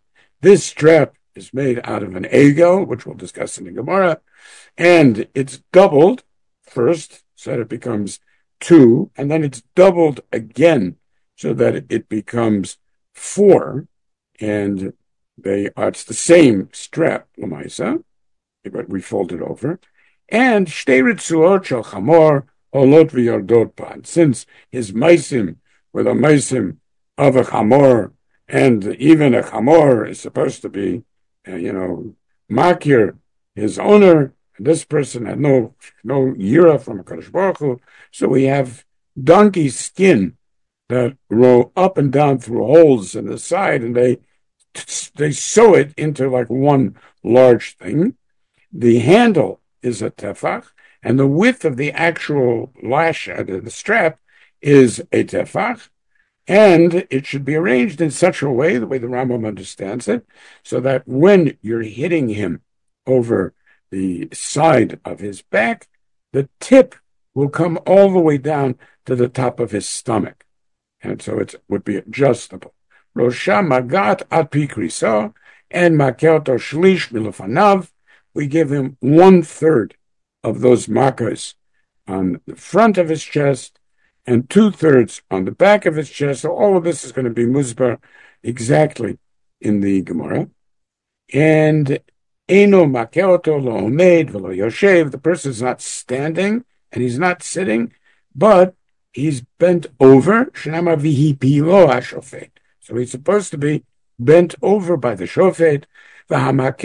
This strap is made out of an egel, which we'll discuss in the Gemara, and it's doubled first, so that it becomes two, and then it's doubled again, so that it becomes four, and they are, it's the same strap, Lamaisa, but we fold it over, and shtei ritzuot shel chamor olot v'yardot pan. Since his maisim were the maisim of a chamor, and even a chamor is supposed to be, uh, you know, makir, his owner, and this person had no no yira from a Kadosh Baruch Hu, so we have donkey skin that roll up and down through holes in the side, and they they sew it into like one large thing. The handle is a tefach, and the width of the actual lash, uh, the strap, is a tefach, and it should be arranged in such a way, the way the Rambam understands it, so that when you're hitting him over the side of his back, the tip will come all the way down to the top of his stomach, and so it would be adjustable. Rosha magat at pikriso and makelto shlish milufanav. We give him one third of those makas on the front of his chest and two thirds on the back of his chest. So all of this is going to be musbar exactly in the Gemara. And eno makeoto lo omed velo yoshev. The person is not standing and he's not sitting, but he's bent over. Shnama vihi pilo hashofet. So he's supposed to be bent over by the shofet. The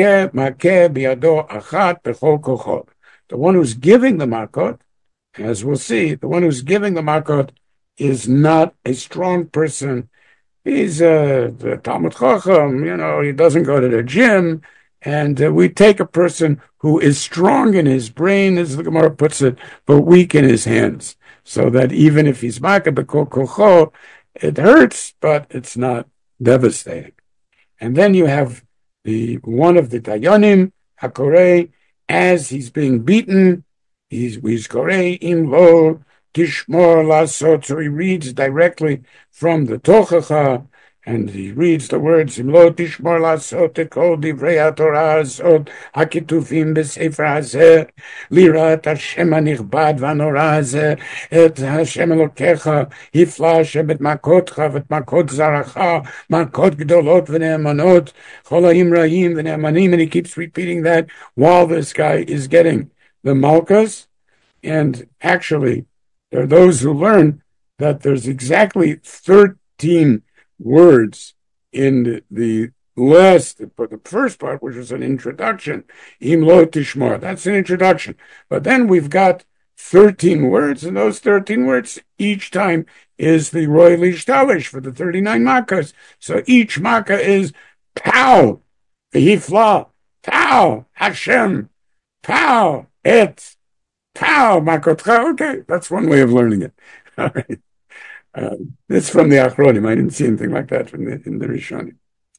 one who's giving the makot, as we'll see, the one who's giving the makot is not a strong person. He's a, a Talmud Chacham, you know, he doesn't go to the gym, and uh, we take a person who is strong in his brain, as the Gemara puts it, but weak in his hands, so that even if he's makot b'kol kocho, it hurts, but it's not devastating. And then you have the one of the Dayanim, Hakorei, as he's being beaten, he's he's Korei im lo tishmor lasot. So he reads directly from the Tochacha, and he reads the words im lo tishmor lasot ekol divrei haTorah hazot hakituvim b'sefer hazeh lirat Hashem hanichbad v'hanora hazeh et Hashem Elokecha hifla Hashem et makotcha v'et makot zaracha makot gdolot v'ne'emanot chol ha'im ra'im v'ne'emanim. And he keeps repeating that while this guy is getting the malchus. And actually, there are those who learn that there's exactly thirteen words in the, the last, but the first part, which is an introduction, im lo tishmor, that's an introduction. But then we've got thirteen words, and those thirteen words, each time is the roy lishtalish for the thirty-nine makkahs. So each makkah is pow, v'hifla, pow, Hashem, pow, et, pow, makotcha. Okay, that's one way of learning it. All right. Uh, it's from the Achronim. I didn't see anything like that from the, in the Rishonim.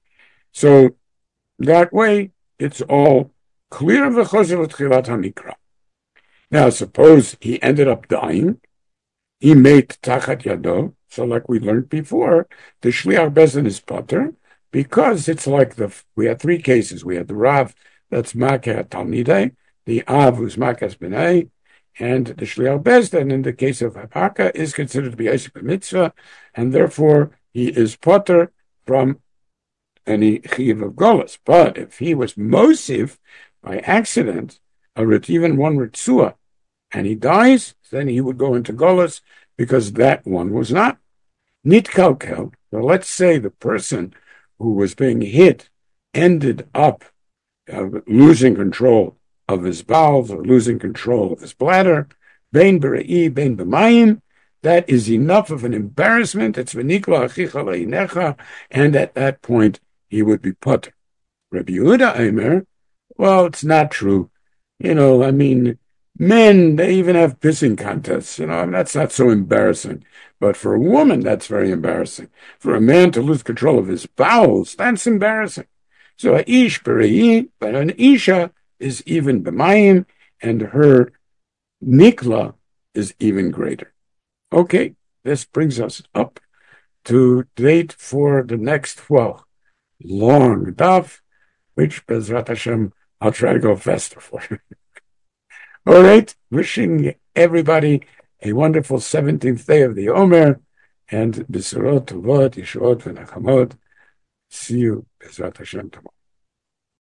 So that way, it's all clear of the Chosel Tchilat HaMikra. Now, suppose he ended up dying. He made Tachat Yado. So like we learned before, the Shliach Bezdin is potter, because it's like the, we had three cases. We had the Rav, that's Makeh Talmidei, the Av, who's Makeh B'nai, and the Shliach Bezdin, in the case of Hapaka, is considered to be Eisik Mitzvah, and therefore he is potter from any Chiv of Golas. But if he was Mosif by accident, a even one Ritzua, and he dies, then he would go into Golas, because that one was not. Nitkalkel, so let's say the person who was being hit ended up uh, losing control of his bowels or losing control of his bladder, bein berei, bein b'mayim, that is enough of an embarrassment. It's v'nikla achicha le'inecha, and at that point he would be potter. Rabbi Yehuda Eimer, well, it's not true. You know, I mean, men, they even have pissing contests. You know, and that's not so embarrassing. But for a woman, that's very embarrassing. For a man to lose control of his bowels, that's embarrassing. So a ish berei, but an isha is even b'mayim, and her nikla is even greater. Okay, this brings us up to date for the next, well, long daf, which Bezrat Hashem, I'll try to go faster for you. All right, wishing everybody a wonderful seventeenth day of the Omer, and Besorot, Tovot, Yeshuot, V'Nachamot. See you, Bezrat Hashem, tomorrow.